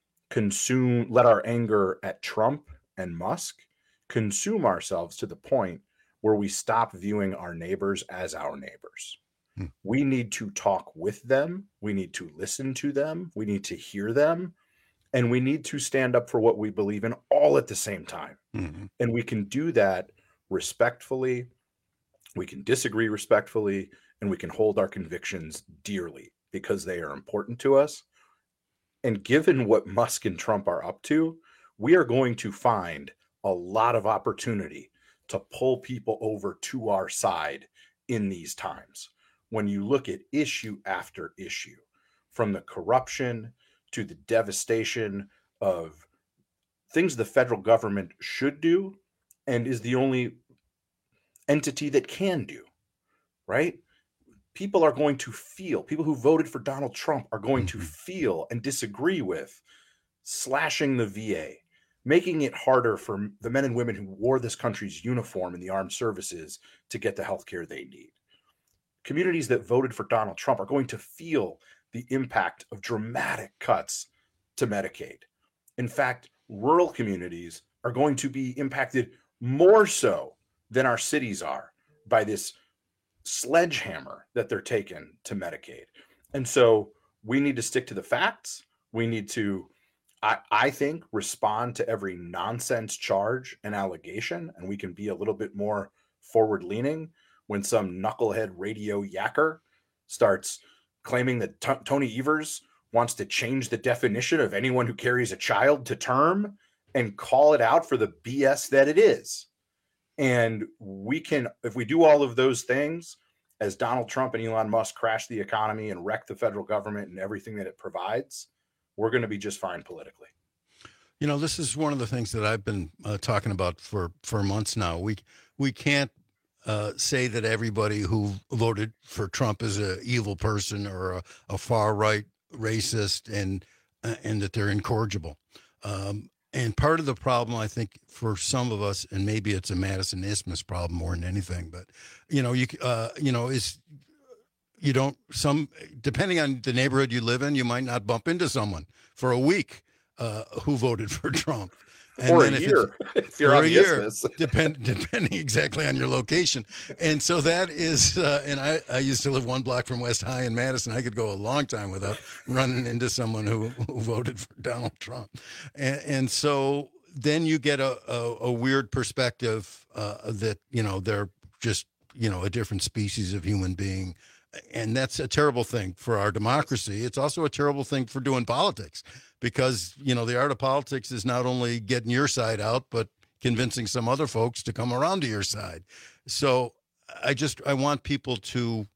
Speaker 9: let our anger at Trump and Musk consume ourselves to the point where we stop viewing our neighbors as our neighbors. We need to talk with them. We need to listen to them. We need to hear them And we need to stand up for what we believe in all at the same time.
Speaker 18: Mm-hmm.
Speaker 9: And we can do that respectfully. We can disagree respectfully, and we can hold our convictions dearly because they are important to us. And given what Musk and Trump are up to, we are going to find a lot of opportunity to pull people over to our side in these times. When you look at issue after issue, from the corruption to the devastation of things the federal government should do and is the only entity that can do, right? People are going to feel, people who voted for Donald Trump are going to feel and disagree with slashing the VA, making it harder for the men and women who wore this country's uniform in the armed services to get the health care they need. Communities that voted for Donald Trump are going to feel the impact of dramatic cuts to Medicaid. In fact, rural communities are going to be impacted more so than our cities are by this sledgehammer that they're taking to Medicaid. And so we need to stick to the facts. We need to, I think, respond to every nonsense charge and allegation, and we can be a little bit more forward-leaning when some knucklehead radio yacker starts claiming that Tony Evers wants to change the definition of anyone who carries a child to term and call it out for the BS that it is. And we can, if we do all of those things, as Donald Trump and Elon Musk crash the economy and wreck the federal government and everything that it provides, we're going to be just fine politically.
Speaker 18: You know, this is one of the things that I've been talking about for months now. We can't say that everybody who voted for Trump is an evil person or a far right racist and that they're incorrigible. And part of the problem, I think, for some of us, and maybe it's a Madison Isthmus problem more than anything, but is you don't, depending on the neighborhood you live in, you might not bump into someone for a week who voted for Trump. And
Speaker 9: or
Speaker 18: then
Speaker 9: a year, if you're
Speaker 18: or
Speaker 9: on
Speaker 18: a
Speaker 9: the
Speaker 18: year,
Speaker 9: Isthmus.
Speaker 18: depending exactly on your location. And so that is, and I used to live one block from West High in Madison. I could go a long time without running into someone who voted for Donald Trump. And so then you get a weird perspective that, they're just, a different species of human being. And that's a terrible thing for our democracy. It's also a terrible thing for doing politics because, the art of politics is not only getting your side out, but convincing some other folks to come around to your side. So I want people to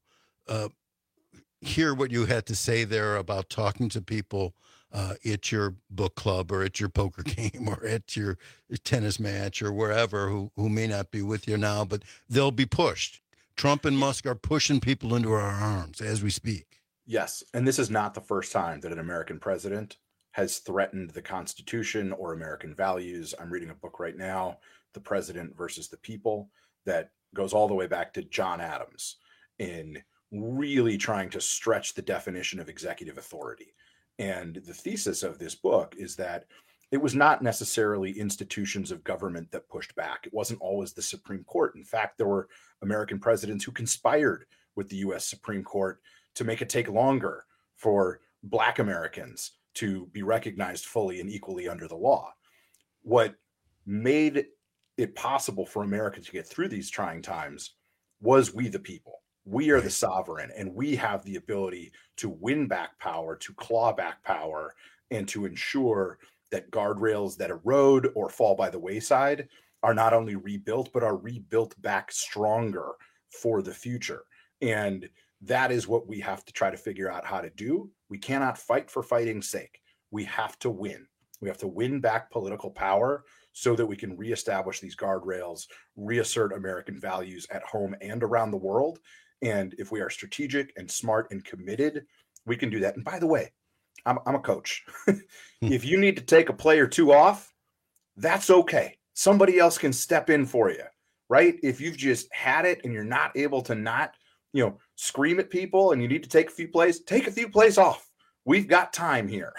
Speaker 18: hear what you had to say there about talking to people at your book club or at your poker game or at your tennis match or wherever who may not be with you now, but they'll be pushed. Trump and Musk are pushing people into our arms as we speak.
Speaker 9: Yes. And this is not the first time that an American president has threatened the Constitution or American values. I'm reading a book right now, The President versus the People, that goes all the way back to John Adams in really trying to stretch the definition of executive authority. And the thesis of this book is that it was not necessarily institutions of government that pushed back. It wasn't always the Supreme Court. In fact, there were American presidents who conspired with the U.S. Supreme Court to make it take longer for Black Americans to be recognized fully and equally under the law. What made it possible for America to get through these trying times was we the people. We are the sovereign, and we have the ability to win back power, to claw back power, and to ensure that guardrails that erode or fall by the wayside are not only rebuilt, but are rebuilt back stronger for the future. And that is what we have to try to figure out how to do. We cannot fight for fighting's sake. We have to win. We have to win back political power so that we can reestablish these guardrails, reassert American values at home and around the world. And if we are strategic and smart and committed, we can do that. And by the way, I'm a coach. If you need to take a play or two off, that's okay. Somebody else can step in for you, right? If you've just had it and you're not able to not, scream at people and you need to take a few plays off. We've got time here.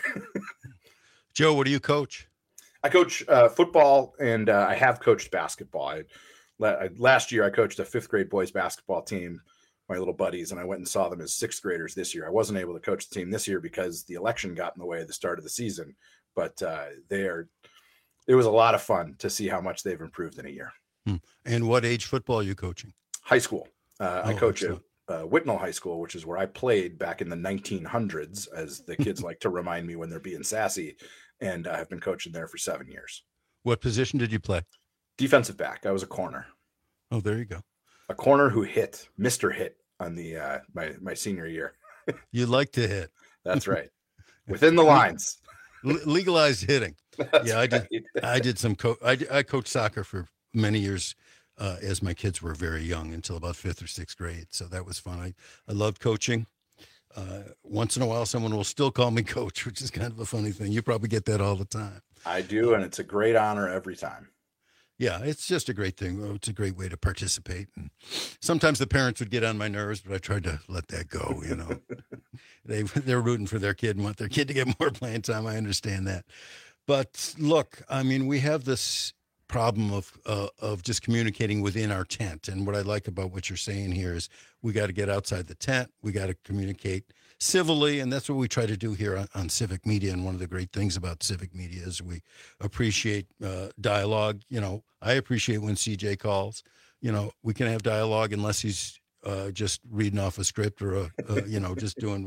Speaker 18: Joe, what do you coach?
Speaker 9: I coach football and I have coached basketball. Last year I coached a 5th grade boys basketball team, my little buddies, and I went and saw them as 6th graders this year. I wasn't able to coach the team this year because the election got in the way at the start of the season, but it was a lot of fun to see how much they've improved in a year.
Speaker 18: And what age football are you coaching?
Speaker 9: High school. I coach
Speaker 18: excellent.
Speaker 9: at Whitnall High School, which is where I played back in the 1900s, as the kids like to remind me when they're being sassy. And I've been coaching there for 7 years.
Speaker 18: What position did you play?
Speaker 9: Defensive back. I was a corner.
Speaker 18: Oh, there you go.
Speaker 9: A corner who hit, Mr. Hit, on the my senior year.
Speaker 18: You like to hit.
Speaker 9: That's right. Within the lines.
Speaker 18: Legalized hitting.
Speaker 9: That's
Speaker 18: yeah,
Speaker 9: right.
Speaker 18: I did some I coached soccer for many years as my kids were very young, until about 5th or 6th grade. So that was fun. I loved coaching. Once in a while, someone will still call me coach, which is kind of a funny thing. You probably get that all the time.
Speaker 9: I do, and it's a great honor every time.
Speaker 18: Yeah, it's just a great thing. It's a great way to participate. And sometimes the parents would get on my nerves, but I tried to let that go, you know. They're rooting for their kid and want their kid to get more playing time. I understand that. But look, I mean, we have this problem of just communicating within our tent. And what I like about what you're saying here is we got to get outside the tent. We got to communicate civilly, and that's what we try to do here on Civic Media. And one of the great things about Civic Media is we appreciate dialogue. You know, I appreciate when CJ calls. You know, we can have dialogue unless he's just reading off a script or you know, just doing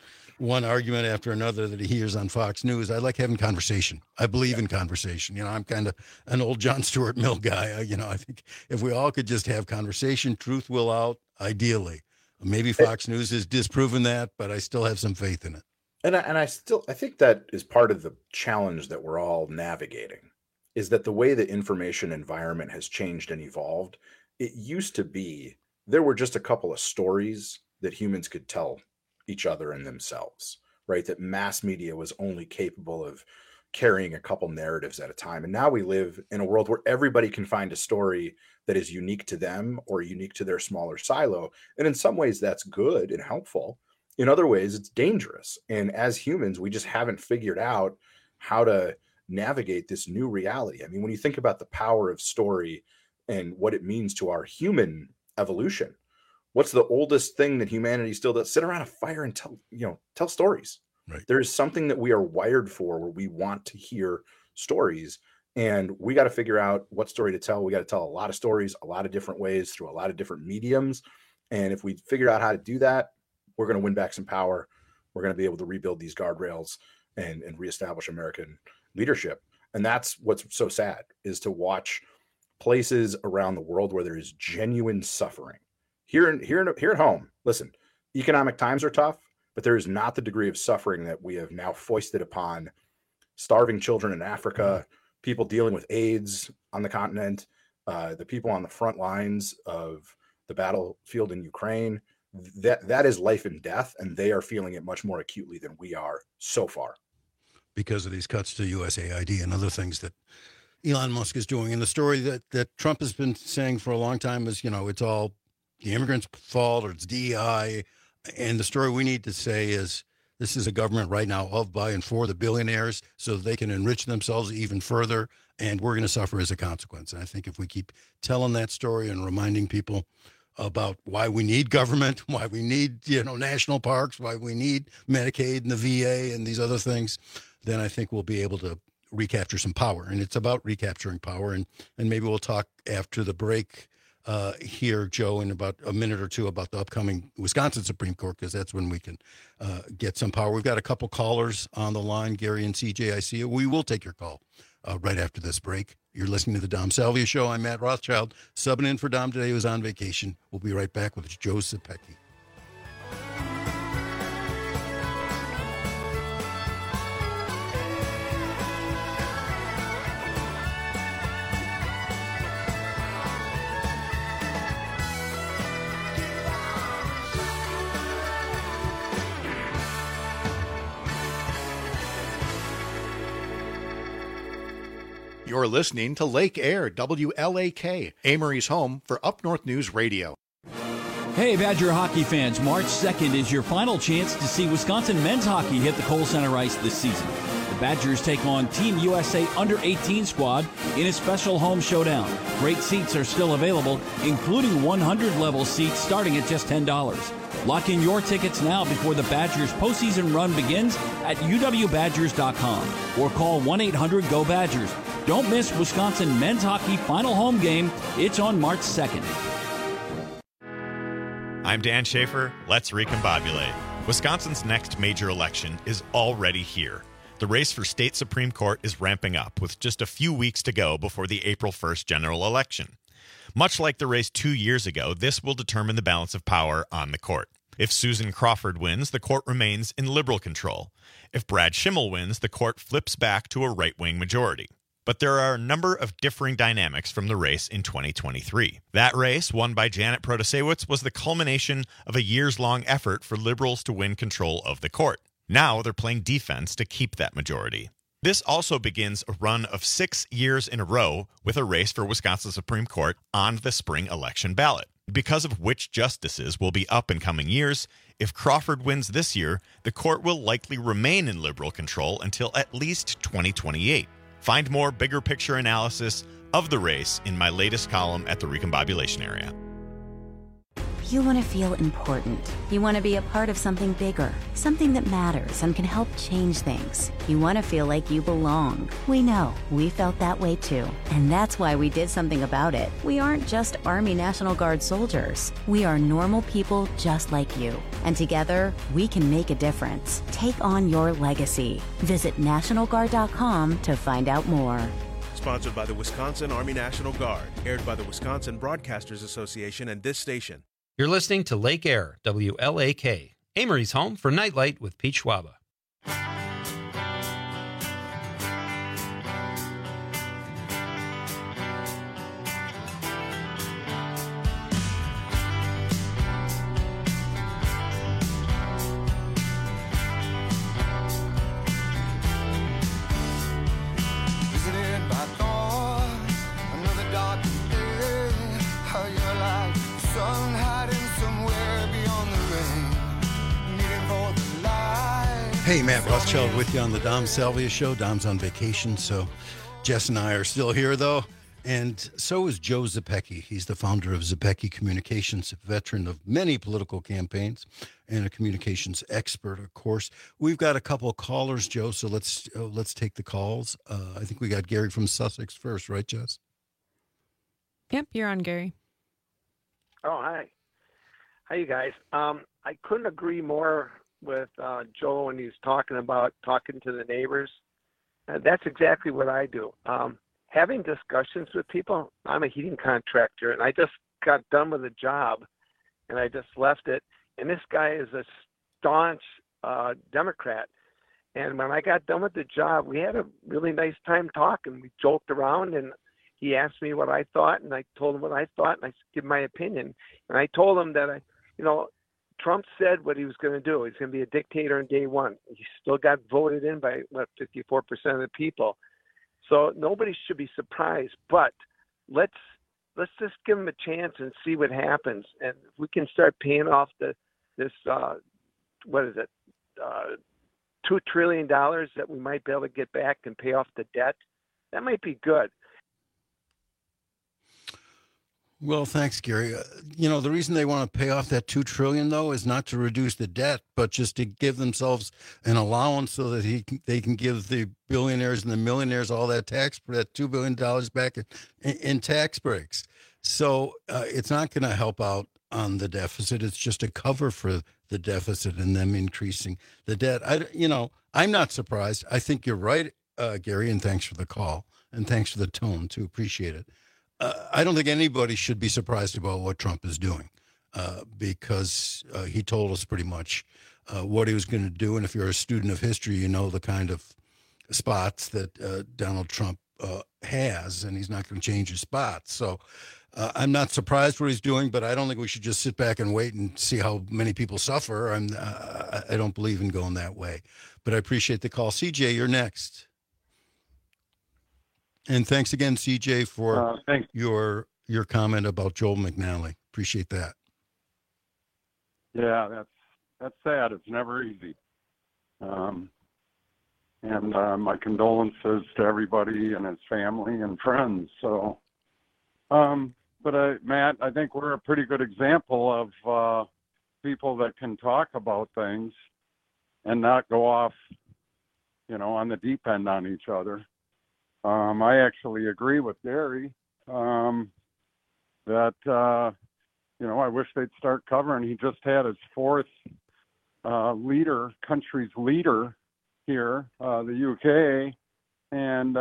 Speaker 18: one argument after another that he hears on Fox News. I like having conversation. I believe in conversation. You know, I'm kind of an old John Stuart Mill guy. You know, I think if we all could just have conversation, truth will out, ideally. Maybe Fox News has disproven that, but I still have some faith in it.
Speaker 9: And I think that is part of the challenge that we're all navigating, is that the way the information environment has changed and evolved, it used to be there were just a couple of stories that humans could tell each other and themselves, right? That mass media was only capable of carrying a couple narratives at a time. And now we live in a world where everybody can find a story that is unique to them or unique to their smaller silo. And in some ways that's good and helpful. In other ways, it's dangerous. And as humans, we just haven't figured out how to navigate this new reality. I mean, when you think about the power of story and what it means to our human evolution, what's the oldest thing that humanity still does? Sit around a fire and tell stories.
Speaker 18: Right.
Speaker 9: There is something that we are wired for, where we want to hear stories, and we got to figure out what story to tell. We got to tell a lot of stories, a lot of different ways, through a lot of different mediums. And if we figure out how to do that, we're going to win back some power. We're going to be able to rebuild these guardrails and reestablish American leadership. And that's what's so sad, is to watch places around the world where there is genuine suffering. Here at home, listen, economic times are tough, but there is not the degree of suffering that we have now foisted upon starving children in Africa, people dealing with AIDS on the continent, the people on the front lines of the battlefield in Ukraine. That is life and death, and they are feeling it much more acutely than we are so far.
Speaker 18: Because of these cuts to USAID and other things that Elon Musk is doing. And the story that Trump has been saying for a long time is, you know, it's all the immigrants' fault, or it's DEI. And the story we need to say is, this is a government right now of, by, and for the billionaires, so they can enrich themselves even further, and we're going to suffer as a consequence. And I think if we keep telling that story and reminding people about why we need government, why we need, you know, national parks, why we need Medicaid and the VA and these other things, then I think we'll be able to recapture some power. And it's about recapturing power. And maybe we'll talk after the break here, Joe, in about a minute or two about the upcoming Wisconsin Supreme Court, because that's when we can get some power. We've got a couple callers on the line, Gary and CJ. I see you. We will take your call right after this break. You're listening to the Dom Salvia Show. I'm Matt Rothschild, subbing in for Dom today, who was on vacation. We'll be right back with Joe Zepecki.
Speaker 1: You're listening to Lake Air, WLAK, Amory's home for Up North News Radio.
Speaker 10: Hey, Badger hockey fans, March 2nd is your final chance to see Wisconsin men's hockey hit the Kohl Center ice this season. The Badgers take on Team USA Under-18 squad in a special home showdown. Great seats are still available, including 100-level seats starting at just $10. Lock in your tickets now before the Badgers postseason run begins at uwbadgers.com or call 1-800-GO-BADGERS. Don't miss Wisconsin men's hockey final home game. It's on March 2nd.
Speaker 11: I'm Dan Schaefer. Let's recombobulate. Wisconsin's next major election is already here. The race for state Supreme Court is ramping up with just a few weeks to go before the April 1st general election. Much like the race 2 years ago, this will determine the balance of power on the court. If Susan Crawford wins, the court remains in liberal control. If Brad Schimmel wins, the court flips back to a right-wing majority. But there are a number of differing dynamics from the race in 2023. That race, won by Janet Protasewicz, was the culmination of a years-long effort for liberals to win control of the court. Now they're playing defense to keep that majority. This also begins a run of 6 years in a row with a race for Wisconsin Supreme Court on the spring election ballot. Because of which justices will be up in coming years, if Crawford wins this year, the court will likely remain in liberal control until at least 2028. Find more bigger picture analysis of the race in my latest column at the Recombobulation Area.
Speaker 12: You want to feel important. You want to be a part of something bigger, something that matters and can help change things. You want to feel like you belong. We know. We felt that way too. And that's why we did something about it. We aren't just Army National Guard soldiers. We are normal people just like you. And together, we can make a difference. Take on your legacy. Visit NationalGuard.com to find out more.
Speaker 13: Sponsored by the Wisconsin Army National Guard. Aired by the Wisconsin Broadcasters Association and this station.
Speaker 15: You're listening to Lake Air, WLAK, Amory's home for Nightlight with Pete Schwaba.
Speaker 18: Hey, Matt Rothschild with you on the Dom Salvia Show. Dom's on vacation, so Jess and I are still here, though. And so is Joe Zepecki. He's the founder of Zepecki Communications, a veteran of many political campaigns and a communications expert, of course. We've got a couple of callers, Joe, so let's take the calls. I think we got Gary from Sussex first, right, Jess?
Speaker 14: Yep, you're on, Gary.
Speaker 16: Oh, hi. Hi, you guys. I couldn't agree more with Joe when he's talking to the neighbors. That's exactly what I do. Having discussions with people. I'm a heating contractor, and I just got done with a job, and I just left it. And this guy is a staunch Democrat. And when I got done with the job, we had a really nice time talking. We joked around, and he asked me what I thought, and I told him what I thought, and I gave my opinion. And I told him that Trump said what he was going to do. He's going to be a dictator on day one. He still got voted in by 54% of the people. So nobody should be surprised. But let's just give him a chance and see what happens. And if we can start paying off this $2 trillion that we might be able to get back and pay off the debt, that might be good.
Speaker 18: Well, thanks, Gary. The reason they want to pay off that $2 trillion, though, is not to reduce the debt, but just to give themselves an allowance so that they can give the billionaires and the millionaires all that $2 billion back in tax breaks. So it's not going to help out on the deficit. It's just a cover for the deficit and them increasing the debt. I'm not surprised. I think you're right, Gary, and thanks for the call. And thanks for the tone, too. Appreciate it. I don't think anybody should be surprised about what Trump is doing because he told us pretty much what he was going to do. And if you're a student of history, you know the kind of spots that Donald Trump has, and he's not going to change his spots. So I'm not surprised what he's doing, but I don't think we should just sit back and wait and see how many people suffer. I don't believe in going that way. But I appreciate the call. CJ, you're next. And thanks again, CJ, for your comment about Joel McNally. Appreciate that.
Speaker 20: Yeah, that's sad. It's never easy. And my condolences to everybody and his family and friends. So, Matt, I think we're a pretty good example of people that can talk about things and not go off, on the deep end on each other. I actually agree with Gary that, I wish they'd start covering. He just had his fourth country's leader here, the UK, and,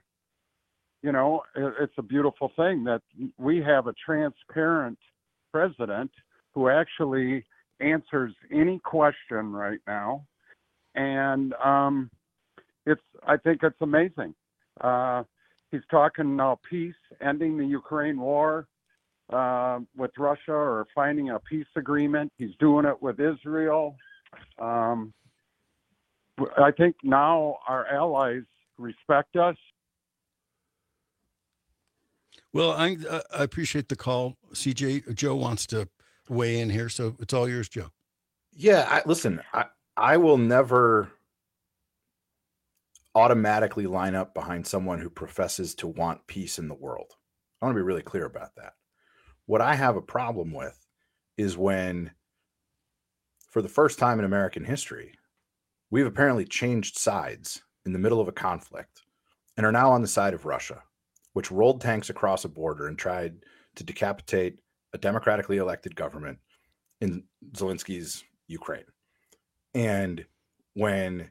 Speaker 20: it's a beautiful thing that we have a transparent president who actually answers any question right now. And I think it's amazing. He's talking now peace, ending the Ukraine war with Russia, or finding a peace agreement. He's doing it with Israel. I think now our allies respect us.
Speaker 18: Well, I appreciate the call. CJ, Joe wants to weigh in here, so it's all yours, Joe.
Speaker 9: Yeah, I will never automatically line up behind someone who professes to want peace in the world. I want to be really clear about that. What I have a problem with is when, for the first time in American history, we've apparently changed sides in the middle of a conflict and are now on the side of Russia, which rolled tanks across a border and tried to decapitate a democratically elected government in Zelensky's Ukraine. And when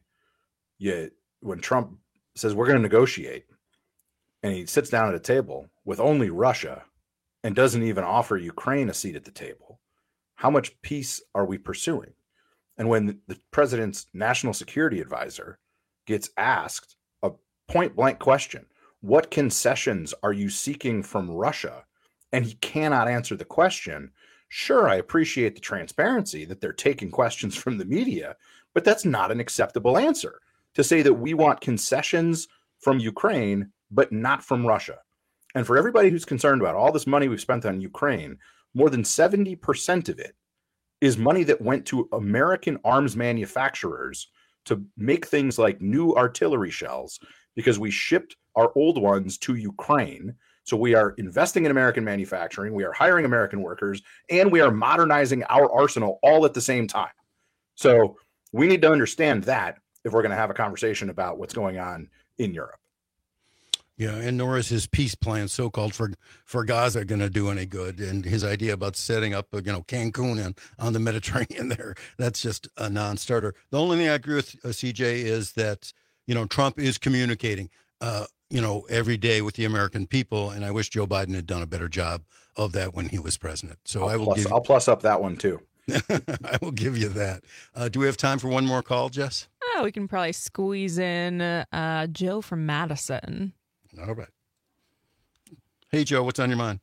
Speaker 9: Trump says we're going to negotiate, and he sits down at a table with only Russia and doesn't even offer Ukraine a seat at the table, how much peace are we pursuing? And when the president's national security advisor gets asked a point blank question, what concessions are you seeking from Russia? And he cannot answer the question. Sure, I appreciate the transparency that they're taking questions from the media, but that's not an acceptable answer to say that we want concessions from Ukraine, but not from Russia. And for everybody who's concerned about all this money we've spent on Ukraine, more than 70% of it is money that went to American arms manufacturers to make things like new artillery shells, because we shipped our old ones to Ukraine. So we are investing in American manufacturing, we are hiring American workers, and we are modernizing our arsenal all at the same time. So we need to understand that if we're going to have a conversation about what's going on in Europe.
Speaker 18: Yeah, and nor is his peace plan, so-called, for Gaza going to do any good. And his idea about setting up, Cancun and on the Mediterranean there, that's just a non-starter. The only thing I agree with, CJ, is that, Trump is communicating, every day with the American people. And I wish Joe Biden had done a better job of that when he was president. So
Speaker 9: I'll plus up that one too.
Speaker 18: I will give you that. Do we have time for one more call, Jess?
Speaker 14: Oh, we can probably squeeze in Joe from Madison.
Speaker 18: All right. Hey, Joe, what's on your mind?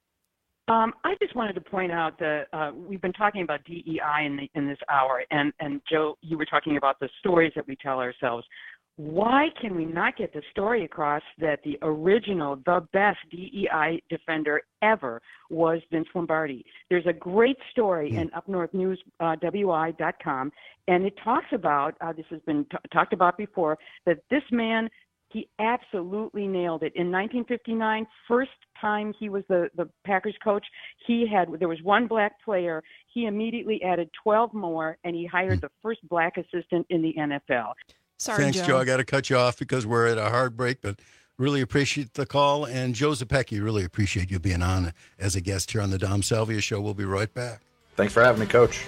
Speaker 2: I just wanted to point out that we've been talking about DEI in this hour, and Joe, you were talking about the stories that we tell ourselves. Why can we not get the story across that the original, the best DEI defender ever was Vince Lombardi? There's a great story in upnorthnews.wi.com, and it talks about, this has been talked about before, that this man, he absolutely nailed it. In 1959, first time he was the Packers coach, there was one black player. He immediately added 12 more, and he hired the first black assistant in the NFL.
Speaker 14: Sorry,
Speaker 18: Thanks, Joe. I got to cut you off because we're at a hard break, but really appreciate the call. And Joe Zepecki, really appreciate you being on as a guest here on the Dom Salvia Show. We'll be right back.
Speaker 9: Thanks for having me, Coach.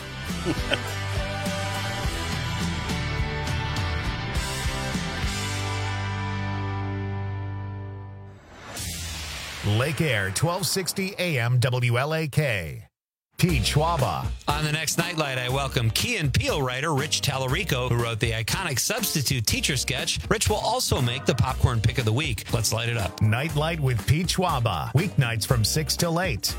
Speaker 1: Lake Air, 1260 AM WLAK. Pete Schwaba.
Speaker 15: On the next Nightlight, I welcome Key and Peele writer Rich Tallarico, who wrote the iconic Substitute Teacher sketch. Rich will also make the Popcorn Pick of the Week. Let's light it up.
Speaker 1: Nightlight with Pete Schwaba. Weeknights from 6 till 8.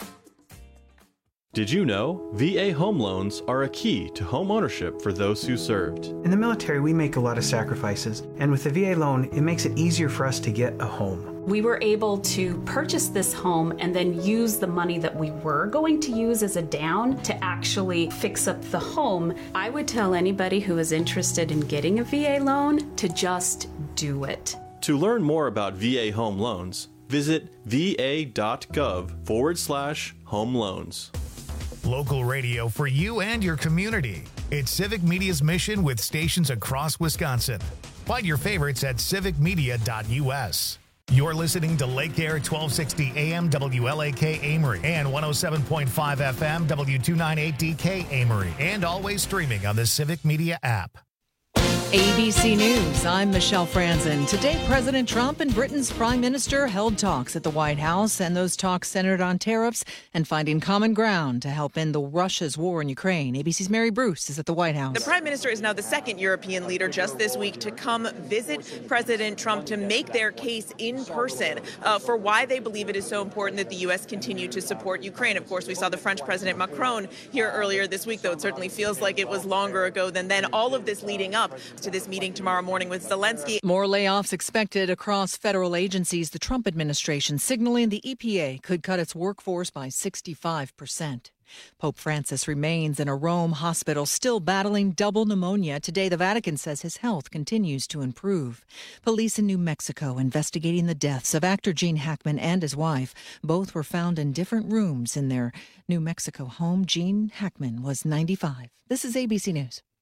Speaker 3: Did you know VA home loans are a key to home ownership for those who served?
Speaker 17: In the military, we make a lot of sacrifices, and with the VA loan, it makes it easier for us to get a home.
Speaker 21: We were able to purchase this home and then use the money that we were going to use as a down to actually fix up the home. I would tell anybody who is interested in getting a VA loan to just do it.
Speaker 3: To learn more about VA home loans, visit va.gov/home loans.
Speaker 1: Local radio for you and your community. It's Civic Media's mission with stations across Wisconsin. Find your favorites at civicmedia.us. You're listening to Lake Air 1260 AM WLAK Amory and 107.5 FM W298DK Amory, and always streaming on the Civic Media app.
Speaker 4: ABC News, I'm Michelle Franzen. Today, President Trump and Britain's Prime Minister held talks at the White House, and those talks centered on tariffs and finding common ground to help end Russia's war in Ukraine. ABC's Mary Bruce is at the White House.
Speaker 5: The Prime Minister is now the second European leader just this week to come visit President Trump to make their case in person for why they believe it is so important that the U.S. continue to support Ukraine. Of course, we saw the French President Macron here earlier this week, though it certainly feels like it was longer ago than then. All of this leading up to this meeting tomorrow morning with Zelensky.
Speaker 4: More layoffs expected across federal agencies. The Trump administration signaling the EPA could cut its workforce by 65%. Pope Francis remains in a Rome hospital, still battling double pneumonia. Today, the Vatican says his health continues to improve. Police in New Mexico investigating the deaths of actor Gene Hackman and his wife. Both were found in different rooms in their New Mexico home. Gene Hackman was 95. This is ABC News.